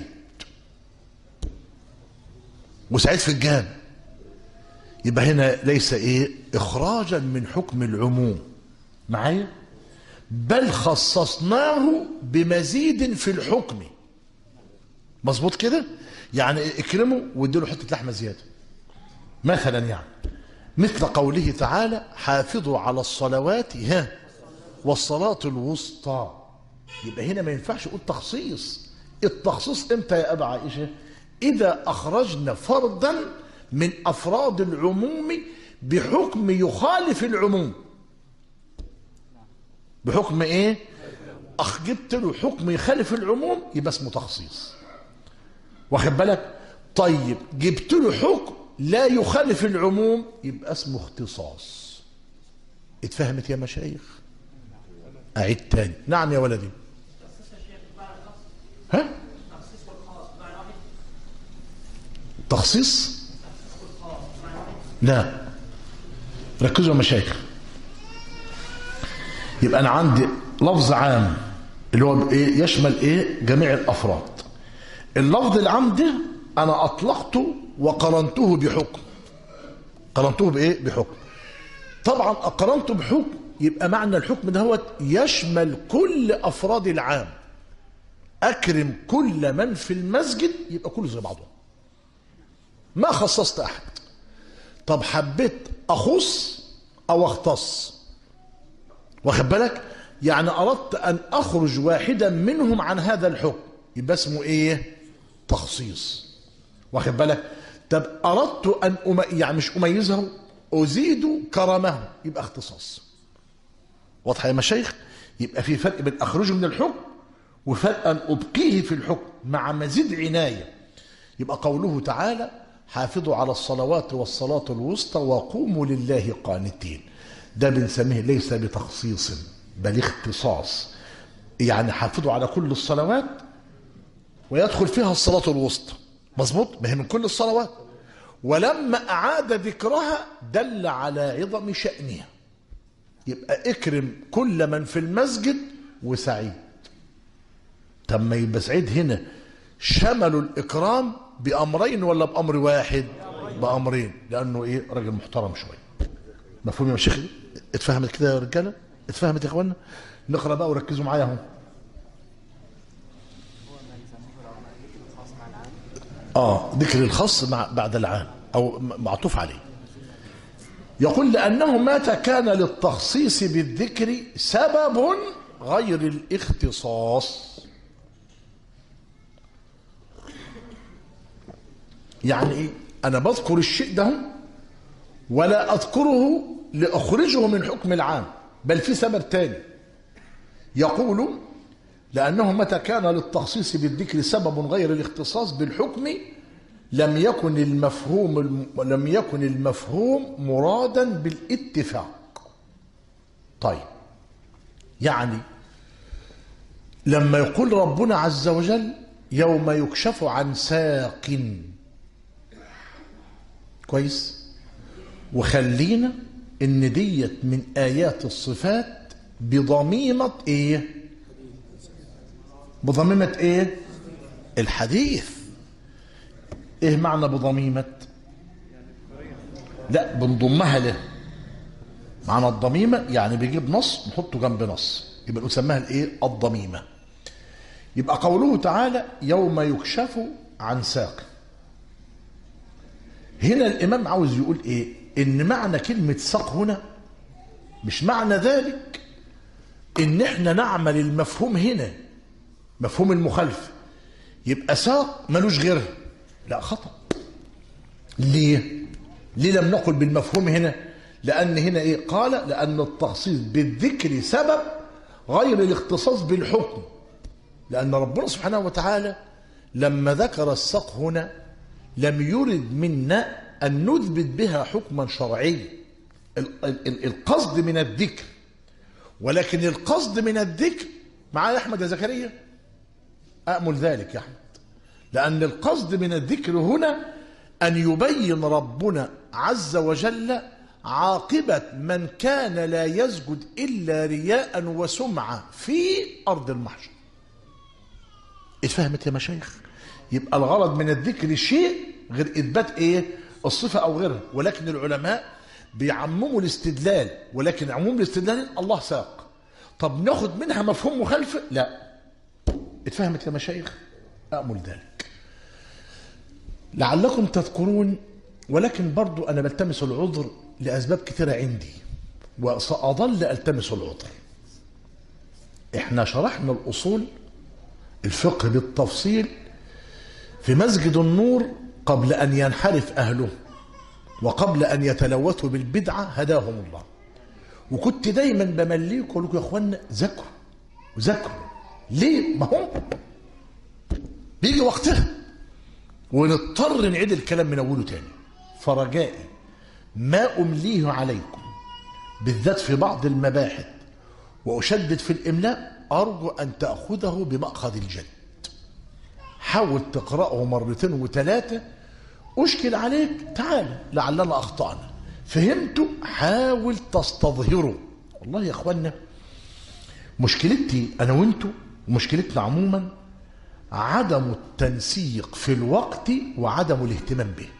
وسعيد في الجامع، يبقى هنا ليس ايه؟ إخراجا من حكم العموم معايا، بل خصصناه بمزيد في الحكم. مظبوط كده؟ يعني اكرمه واديله حته لحمه زياده مثلا، يعني مثل قوله تعالى حافظوا على الصلوات والصلاه الوسطى. يبقى هنا ما ينفعش اقول تخصيص. التخصيص امتى يا ابا عائشه؟ اذا اخرجنا فردا من افراد العموم بحكم يخالف العموم. بحكم ايه؟ جبت له حكم يخالف العموم يبقى اسمه تخصيص. واخد بالك؟ طيب جبت له حكم لا يخالف العموم يبقى اسمه اختصاص. اتفهمت يا مشايخ؟ اعيد تاني. نعم يا ولدي. ها؟ تخصيص؟ لا، ركزوا يا مشايخ. يبقى انا عندي لفظ عام اللي هو ايه؟ يشمل ايه؟ جميع الافراد. اللفظ العام ده انا اطلقته وقرنته بحكم. قرنته بايه؟ بحكم. طبعا اقرنته بحكم يبقى معنى الحكم ده هو يشمل كل افراد العام. اكرم كل من في المسجد يبقى كله زي بعضه، ما خصصت احد. طب حبيت اخص او اختص، واخد بالك؟ يعني اردت ان اخرج واحدا منهم عن هذا الحكم يبقى اسمه ايه؟ تخصيص. واخد بالك؟ طب اردت ان يعني مش اميزه، ازيد كرمه، يبقى اختصاص. واضح يا مشايخ؟ يبقى في فرق بين اخرجه من الحكم وفرق ان ابقيه في الحكم مع مزيد عنايه. يبقى قوله تعالى حافظوا على الصلوات والصلاه الوسطى وقوموا لله قانتين، ده بنسميه ليس بتخصيص بل اختصاص. يعني حافظوا على كل الصلوات ويدخل فيها الصلاة الوسطى. مظبوط؟ ما هي من كل الصلوات. ولما أعاد ذكرها دل على عظم شأنها. يبقى اكرم كل من في المسجد وسعيد. طب ما يبقى سعيد هنا شملوا الإكرام بأمرين ولا بأمر واحد؟ بأمرين، لأنه إيه؟ راجل محترم شوية. مفهوم يا شيخ؟ اتفهمت كده يا رجالة؟ اتفهمت يا إخوانا؟ نقرأ بقى وركزوا معايا اهو. ذكر الخاص بعد العام أو معطوف عليه. يقول لأنه متى كان للتخصيص بالذكر سبب غير الاختصاص. يعني إيه؟ أنا بذكر الشيء ده ولا أذكره لأخرجه من حكم العام، بل في سبب تاني. يقول لأنه متى كان للتخصيص بالذكر سبب غير الاختصاص بالحكم لم يكن المفهوم مرادا بالاتفاق. طيب يعني لما يقول ربنا عز وجل يوم يكشف عن ساق، كويس، وخلينا ان ديت من ايات الصفات بضميمة ايه؟ بضميمة ايه؟ الحديث. ايه معنى بضميمة؟ لا بنضمها له. معنى الضميمة يعني بيجيب نص نحطه جنب نص، يبقى نسميها الايه؟ الضميمة. يبقى قوله تعالى يوم يكشف عن ساق، هنا الامام عاوز يقول ايه؟ ان معنى كلمة ساق هنا مش معنى ذلك ان احنا نعمل المفهوم هنا مفهوم المخالفة، يبقى ساق ملوش غيرها. لا، خطأ. ليه لم نقل بالمفهوم هنا؟ لان هنا ايه؟ قال لان التخصيص بالذكر سبب غير الاختصاص بالحكم. لان ربنا سبحانه وتعالى لما ذكر الساق هنا لم يرد منا ان نثبت بها حكما شرعيا، القصد من الذكر، ولكن القصد من الذكر معايا يا احمد يا زكريا؟ أأمل ذلك يا أحمد. لأن القصد من الذكر هنا أن يبين ربنا عز وجل عاقبة من كان لا يسجد إلا رياء وسمعة في أرض المحشر. اتفهمت يا مشايخ؟ يبقى الغرض من الذكر شيء غير إثبات إيه؟ الصفة أو غيرها، ولكن العلماء بيعمموا الاستدلال، ولكن عموم الاستدلال الله ساق. طب ناخد منها مفهوم مخالفة؟ لا. اتفهمت يا مشايخ؟ أأمل ذلك. لعلكم تذكرون، ولكن برضو أنا بلتمس العذر لأسباب كثيرة عندي وسأظل ألتمس العذر. احنا شرحنا الأصول الفقه بالتفصيل في مسجد النور قبل أن ينحرف أهله وقبل أن يتلوثوا بالبدعة هداهم الله. وكنت دايما بمليكم وأقول لكم يا أخوانا ذاكروا وذاكروا. ليه؟ ما هم بيجي وقتها ونضطر نعيد الكلام من أوله تاني. فرجائي ما أمليه عليكم بالذات في بعض المباحث وأشدد في الإملاء أرجو أن تأخذه بمأخذ الجد. حاول تقرأه مرتين وثلاثة. أشكل عليك تعال لعلنا أخطأنا، فهمته حاول تستظهره. والله يا أخوانا مشكلتي أنا وإنتو ومشكلتنا عموما عدم التنسيق في الوقت وعدم الاهتمام به.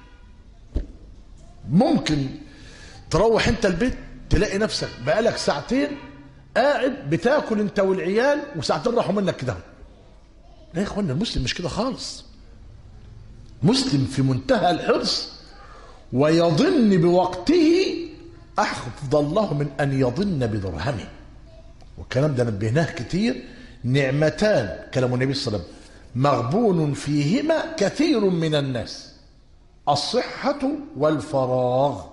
ممكن تروح انت البيت تلاقي نفسك بقالك ساعتين قاعد بتاكل انت والعيال وساعتين راحوا منك كده. لا يا اخوانا المسلم مش كده خالص. مسلم في منتهى الحرص ويظن بوقته أفضل له من أن يظن بدرهمه. والكلام ده نبهناه كتير. نعمتان كلام النبي صلى الله عليه وسلم مغبون فيهما كثير من الناس: الصحة والفراغ.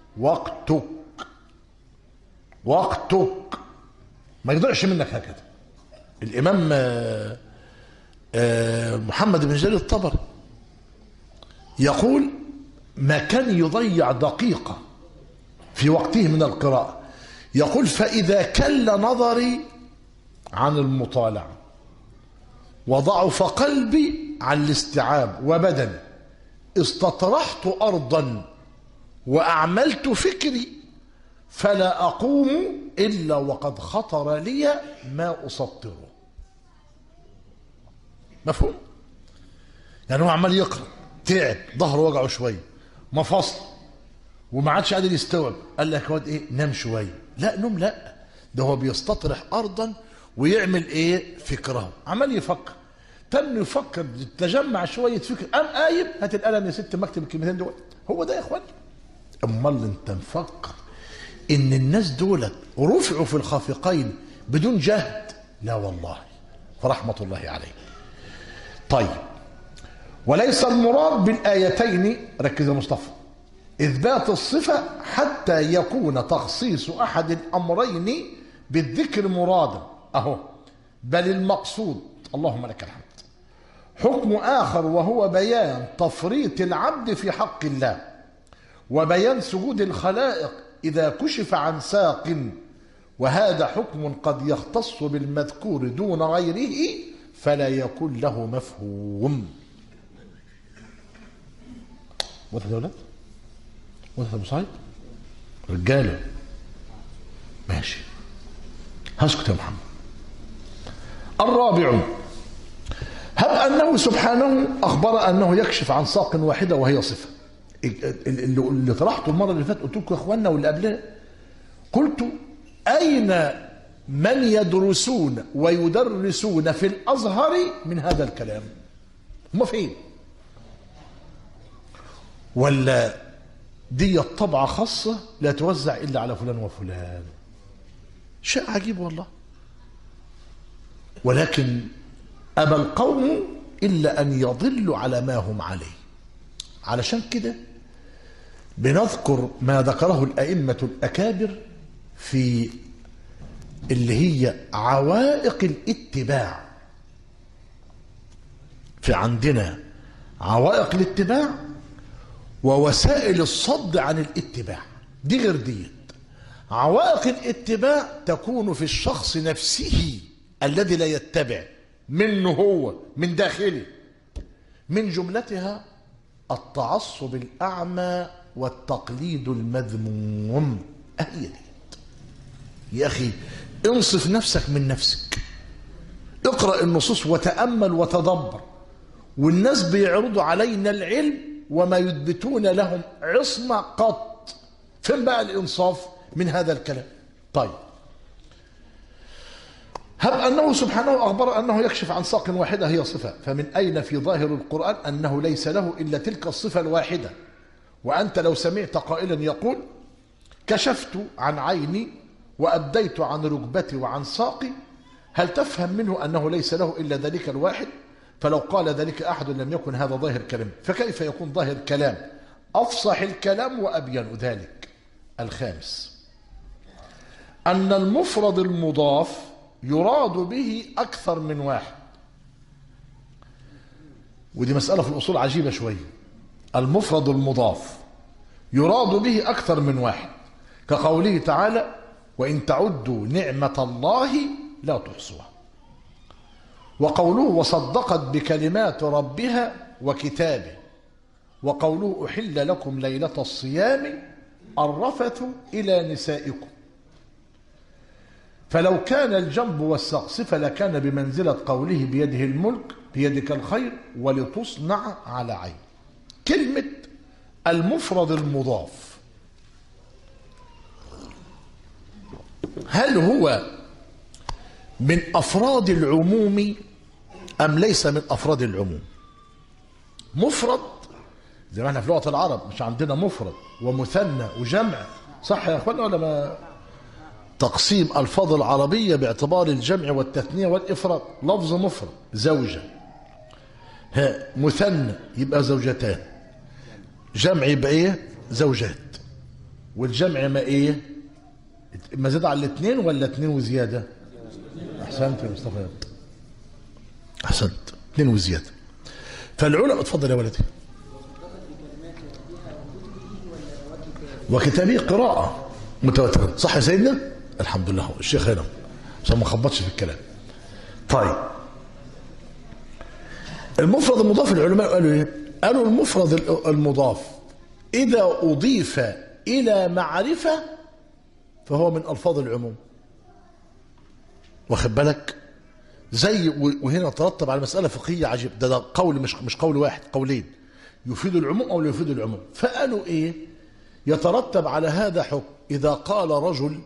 وقتك ما يضيعش منك هكذا. الإمام محمد بن جرير الطبري يقول ما كان يضيع دقيقة في وقته من القراءة. يقول فإذا كل نظري عن المطالعة وضعف قلبي عن الاستيعاب وبدني استطرحت أرضا وأعملت فكري فلا أقوم إلا وقد خطر لي ما أسطره. مفهوم؟ يعني هو عمال يقرأ تعب ظهره وجعه شوية مفاصل وما عادش قادر يستوعب. قال لك واد ايه؟ نام شوية. لا نوم لا، ده هو بيستطرح أرضا ويعمل ايه؟ فكره. عمال يفكر تم يفكر تجمع شوية فكر قام قايم هات القلم يا ست مكتب الكلمتين دول. هو ده يا اخوان. امال انت مفكر ان الناس دولت رفعوا في الخافقين بدون جهد؟ لا والله، فرحمة الله عليه. طيب وليس المراد بالآيتين، ركز يا مصطفى، إثبات الصفة حتى يكون تخصيص أحد الأمرين بالذكر مرادا أهو، بل المقصود اللهم لك الحمد حكم آخر وهو بيان تفريط العبد في حق الله وبيان سجود الخلائق إذا كشف عن ساق وهذا حكم قد يختص بالمذكور دون غيره فلا يكون له مفهوم. واضح يا ولاد؟ واضح يا ابو صعيد؟ رجاله ماشي، هسكت يا محمد. الرابع، هب أنه سبحانه أخبر أنه يكشف عن ساق واحدة وهي صفة. اللي طرحته المرة اللي فاتت قلت لكم يا إخواننا واللي قبلها، قلت أين من يدرسون ويدرسون في الأزهر من هذا الكلام؟ هم فين؟ ولا دي طبعة خاصة لا توزع إلا على فلان وفلان؟ شيء عجيب والله. ولكن أبى القوم إلا أن يضلوا على ما هم عليه. علشان كده بنذكر ما ذكره الأئمة الأكابر في اللي هي عوائق الاتباع. في عندنا عوائق الاتباع ووسائل الصد عن الاتباع، دي غير ديت. عوائق الاتباع تكون في الشخص نفسه الذي لا يتبع، منه هو من داخله، من جملتها التعصب الأعمى والتقليد المذموم. هي دي يا أخي، انصف نفسك من نفسك، اقرأ النصوص وتأمل وتدبر. والناس بيعرضوا علينا العلم وما يثبتون لهم عصمة قط. فين بقى الإنصاف من هذا الكلام؟ طيب، هب أنه سبحانه أخبر أنه يكشف عن ساق واحدة هي صفة، فمن أين في ظاهر القرآن أنه ليس له إلا تلك الصفة الواحدة؟ وأنت لو سمعت قائلا يقول كشفت عن عيني وأبديت عن ركبتي وعن ساقي، هل تفهم منه أنه ليس له إلا ذلك الواحد؟ فلو قال ذلك أحد لم يكن هذا ظاهر كلام، فكيف يكون ظاهر كلام أفصح الكلام وأبين ذلك؟ الخامس، أن المفرد المضاف يراد به أكثر من واحد. ودي مسألة في الأصول عجيبة شوية. المفرد المضاف يراد به أكثر من واحد، كقوله تعالى وإن تعدوا نعمة الله لا تحصوها، وقوله وصدقت بكلمات ربها وكتابه، وقوله أحل لكم ليلة الصيام الرفث إلى نسائكم. فلو كان الجنب والسقف لكان بمنزلة قوله بيده الملك بيدك الخير ولتصنع على عين. كلمة المفرد المضاف هل هو من أفراد العموم أم ليس من أفراد العموم؟ مفرد زي ما احنا في لغة العرب مش عندنا مفرد ومثنى وجمع، صح يا اخوانا ولا ما؟ تقسيم الفاظ العربية باعتبار الجمع والتثنية والإفراد. لفظ مفرد زوجة، مثنى يبقى زوجتان، جمع يبقى ايه؟ زوجات. والجمع ما ايه؟ ما زاد على الاثنين ولا اثنين وزيادة؟ احسنت يا مصطفى، احسنت، اثنين وزيادة. فالعلماء، اتفضل يا ولدي. وكتابه قراءة متواترة، صح يا سيدنا؟ الحمد لله، الشيخ هنا عشان ما خبطش في الكلام. طيب، المفرد المضاف العلماء قالوا ايه؟ قالوا المفرد المضاف إذا أضيف إلى معرفة فهو من ألفاظ العموم. واخد بالك؟ زي وهنا ترتب على مسألة فقهية عجيب، ده قول مش قول واحد، قولين يفيد العموم أو لا يفيد العموم. فقالوا إيه؟ يترتب على هذا حكم إذا قال رجل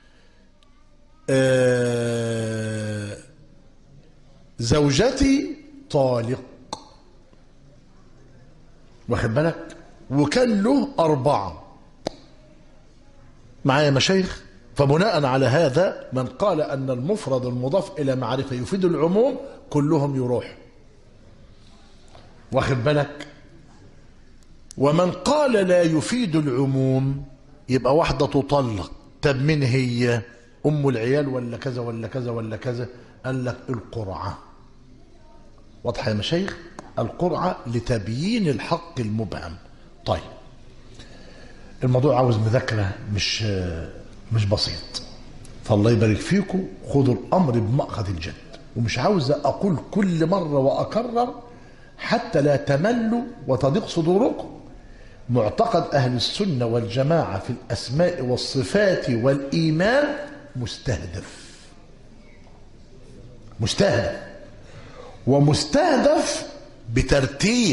زوجتي طالق، واخد بالك؟ وكان له 4 معايا مشايخ. فبناء على هذا من قال أن المفرد المضاف إلى معرفة يفيد العموم كلهم يروح، واخد بالك؟ ومن قال لا يفيد العموم يبقى واحدة تطلق. طب من هي؟ أم العيال ولا كذا ولا كذا ولا كذا؟ قال لك القرعة. واضحة يا مشايخ؟ القرعة لتبيين الحق المبهم. طيب، الموضوع عاوز مذاكرة مش بسيط. فالله يبارك فيكم، خذوا الأمر بمأخذ الجد. ومش عاوز أقول كل مرة وأكرر حتى لا تملوا وتضيق صدوركم. معتقد أهل السنة والجماعة في الأسماء والصفات والإيمان مستهدف، مستهدف، ومستهدف بترتيب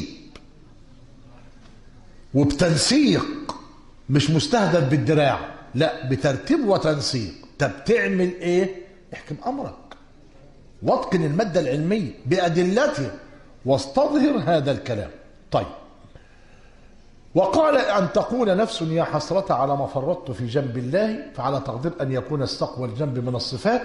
وبتنسيق، مش مستهدف بالدراع، لا، بترتيب وتنسيق. طب تعمل ايه؟ احكم امرك واتقن المادة العلمية بأدلته واستظهر هذا الكلام. طيب، وقال أن تقول نفس يا حسرة على ما فرطت في جنب الله، فعلى تقدير أن يكون السق والجنب من الصفات.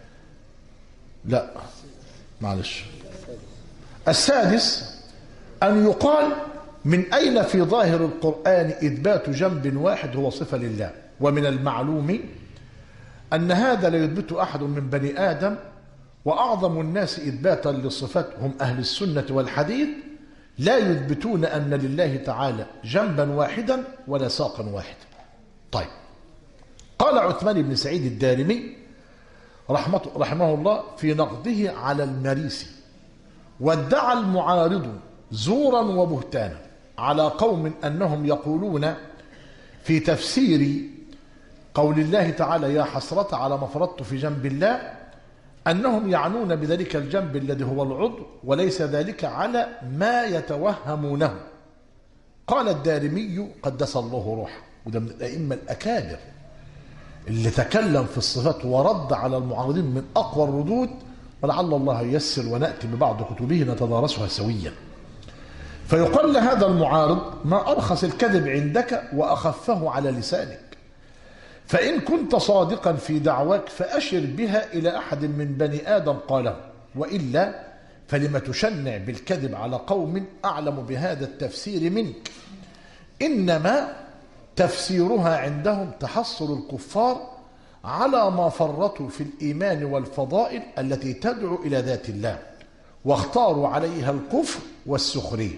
لا معلش. السادس أن يقال من أين في ظاهر القرآن إثبات جنب واحد هو صفة لله؟ ومن المعلوم أن هذا لا يثبت أحد من بني آدم، وأعظم الناس إثباتا للصفات هم أهل السنة والحديث، لا يثبتون أن لله تعالى جنبا واحدا ولا ساقا واحدا. طيب، قال عثمان بن سعيد الدارمي رحمه الله في نقده على المريسي: وادعى المعارض زورا وبهتانا على قوم أنهم يقولون في تفسير قول الله تعالى يا حسرة على ما فرطت في جنب الله أنهم يعنون بذلك الجنب الذي هو العضو، وليس ذلك على ما يتوهمونه. قال الدارمي قدس الله روحه، وده من الأئمة الأكابر اللي تكلم في الصفات ورد على المعارضين من أقوى الردود، ولعل الله ييسر ونأتي ببعض كتبه نتدارسها سويا. فيقال لهذا المعارض: ما أرخص الكذب عندك وأخفه على لسانك، فإن كنت صادقا في دعواك فأشر بها إلى أحد من بني آدم قاله، وإلا فلم تشنع بالكذب على قوم أعلم بهذا التفسير منك، إنما تفسيرها عندهم تحصل الكفار على ما فرطوا في الإيمان والفضائل التي تدعو إلى ذات الله، واختاروا عليها الكفر والسخرية.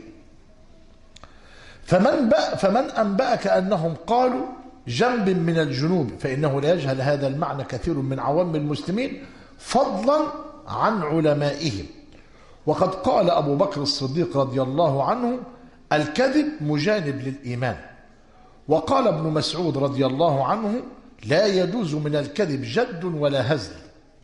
فمن أنبأك أنهم قالوا جنب من الجنوب، فإنه لا يجهل هذا المعنى كثير من عوام المسلمين فضلا عن علمائهم. وقد قال أبو بكر الصديق رضي الله عنه: الكذب مجانب للإيمان. وقال ابن مسعود رضي الله عنه: لا يجوز من الكذب جد ولا هزل.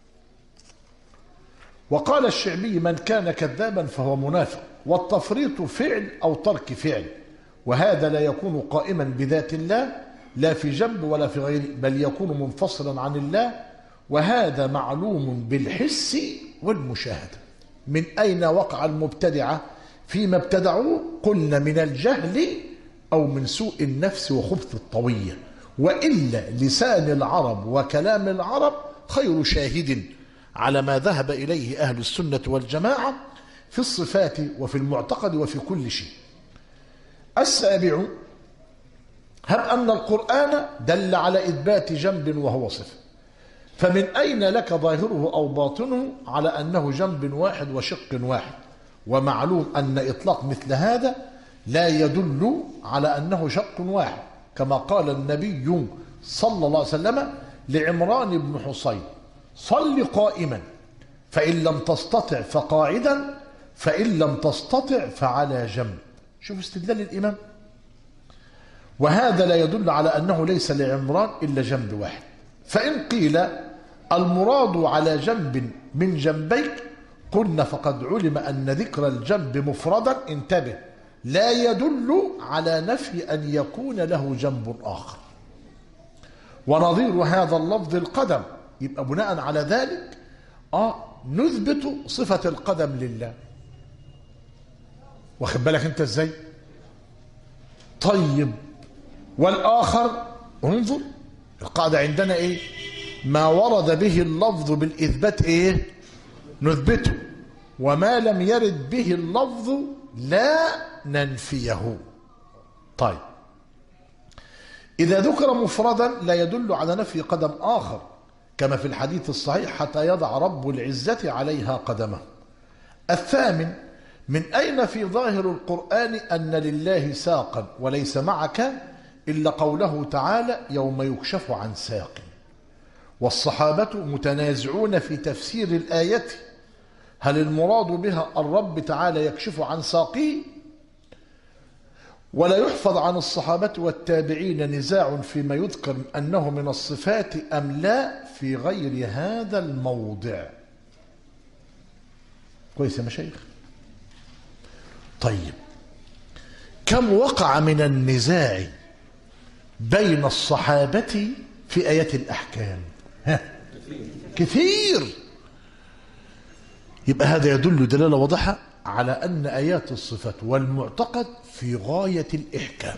وقال الشعبي: من كان كذابا فهو منافق. والتفريط فعل أو ترك فعل، وهذا لا يكون قائما بذات الله لا في جنب ولا في غيره، بل يكون منفصلا عن الله، وهذا معلوم بالحس والمشاهدة. من أين وقع المبتدعة فيما ابتدعوه؟ قلنا من الجهل أو من سوء النفس وخبث الطوية، وإلا لسان العرب وكلام العرب خير شاهد على ما ذهب إليه أهل السنة والجماعة في الصفات وفي المعتقد وفي كل شيء. السابع: هب أن القرآن دل على إثبات جنب وهو صفة، فمن أين لك ظاهره أو باطنه على أنه جنب واحد وشق واحد؟ ومعلوم أن إطلاق مثل هذا لا يدل على أنه شق واحد، كما قال النبي صلى الله عليه وسلم لعمران بن حصين: صل قائما، فإن لم تستطع فقاعدا، فإن لم تستطع فعلى جنب. شوف استدلال الإمام. وهذا لا يدل على أنه ليس لعمران إلا جنب واحد. فإن قيل المراد على جنب من جنبيك، قلنا فقد علم أن ذكر الجنب مفردا، انتبه، لا يدل على نفي أن يكون له جنب آخر. ونظير هذا اللفظ القدم، يبقى بناء على ذلك نثبت صفة القدم لله. واخد بالك انت ازاي؟ طيب، والآخر انظر القاعدة عندنا ايه؟ ما ورد به اللفظ بالإثبات ايه؟ نثبته، وما لم يرد به اللفظ لا ننفيه. طيب، إذا ذكر مفردا لا يدل على نفي قدم آخر، كما في الحديث الصحيح: حتى يضع رب العزة عليها قدمه. الثامن: من أين في ظاهر القرآن أن لله ساقا وليس معك إلا قوله تعالى: يوم يكشف عن ساق. والصحابة متنازعون في تفسير الآية، هل المراد بها الرب تعالى يكشف عن ساقه؟ ولا يحفظ عن الصحابة والتابعين نزاع فيما يذكر أنه من الصفات أم لا في غير هذا الموضع. كويس يا مشايخ؟ طيب، كم وقع من النزاع بين الصحابة في آيات الأحكام؟ كثير. يبقى هذا يدل دلالة واضحة على أن آيات الصفات والمعتقد في غاية الإحكام.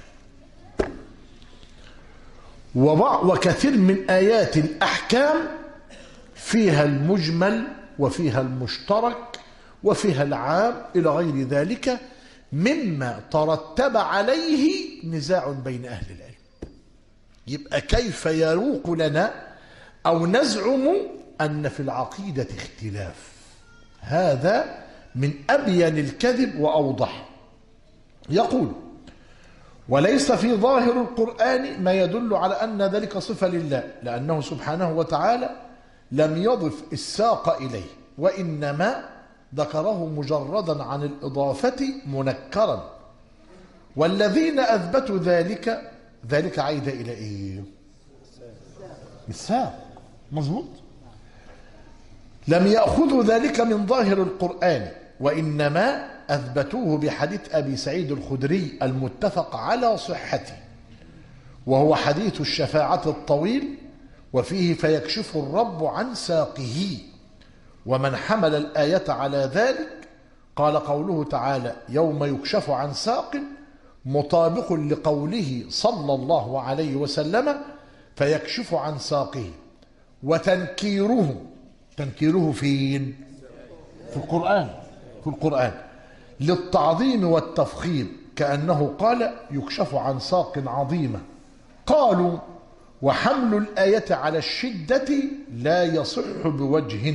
وكثير من آيات الأحكام فيها المجمل وفيها المشترك وفيها العام إلى غير ذلك مما ترتب عليه نزاع بين أهل العلم. يبقى كيف يروق لنا أو نزعم أن في العقيدة اختلاف؟ هذا من أبين الكذب وأوضح. يقول: وليس في ظاهر القرآن ما يدل على أن ذلك صفة لله، لأنه سبحانه وتعالى لم يضف الساق إليه، وإنما ذكره مجردا عن الإضافة منكرا. والذين أثبتوا ذلك عايد إلى إيه؟ الساق. مظبوط. لم يأخذوا ذلك من ظاهر القرآن، وإنما أثبتوه بحديث أبي سعيد الخدري المتفق على صحته، وهو حديث الشفاعة الطويل، وفيه فيكشف الرب عن ساقه. ومن حمل الآية على ذلك قال قوله تعالى: يوم يكشف عن ساق، مطابق لقوله صلى الله عليه وسلم: فيكشف عن ساقه. وتنكيره فين؟ في القرآن للتعظيم والتفخيم، كأنه قال: يكشف عن ساق عظيمة. قالوا: وحمل الآية على الشدة لا يصح بوجه،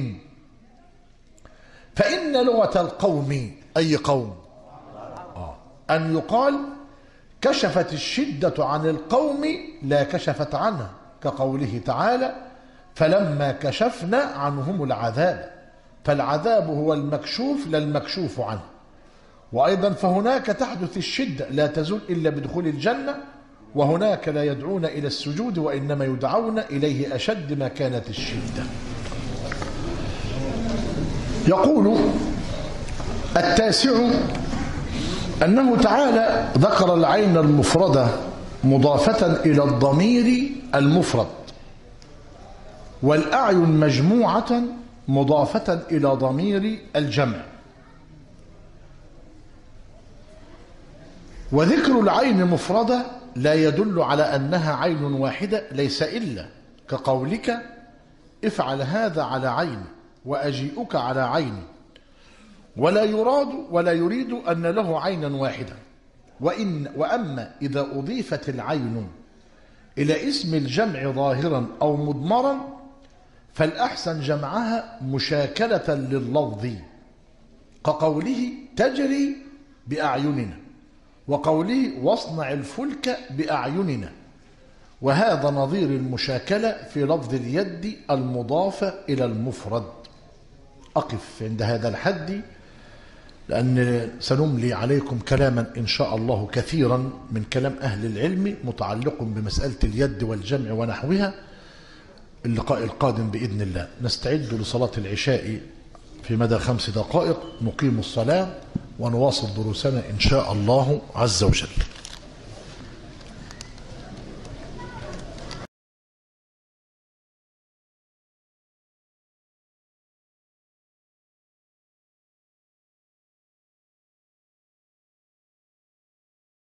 فإن لغة القوم، أي قوم؟ أن يقال كشفت الشدة عن القوم لا كشفت عنها، كقوله تعالى: فلما كشفنا عنهم العذاب، فالعذاب هو المكشوف لا المكشوف عنه. وأيضا فهناك تحدث الشدة لا تزول إلا بدخول الجنة، وهناك لا يدعون إلى السجود وإنما يدعون إليه أشد ما كانت الشدة. يقول: التاسع أنه تعالى ذكر العين المفردة مضافة إلى الضمير المفرد، والأعين مجموعة مضافة إلى ضمير الجمع. وذكر العين مفردة لا يدل على أنها عين واحدة، ليس إلا كقولك: افعل هذا على عيني وأجيئك على عيني. ولا يريد أن له عينا واحدة. وأما إذا أضيفت العين إلى اسم الجمع ظاهرا أو مضمرا، فالأحسن جمعها مشاكلة لللفظ، كقوله: تجري بأعيننا، وقوله: واصنع الفلك بأعيننا. وهذا نظير المشاكلة في لفظ اليد المضافة إلى المفرد. أقف عند هذا الحد، لأن سنملي عليكم كلاما إن شاء الله كثيرا من كلام أهل العلم متعلق بمسألة اليد والجمع ونحوها اللقاء القادم بإذن الله. نستعد لصلاة العشاء في مدى 5 دقائق، نقيم الصلاة ونواصل دروسنا إن شاء الله عز وجل.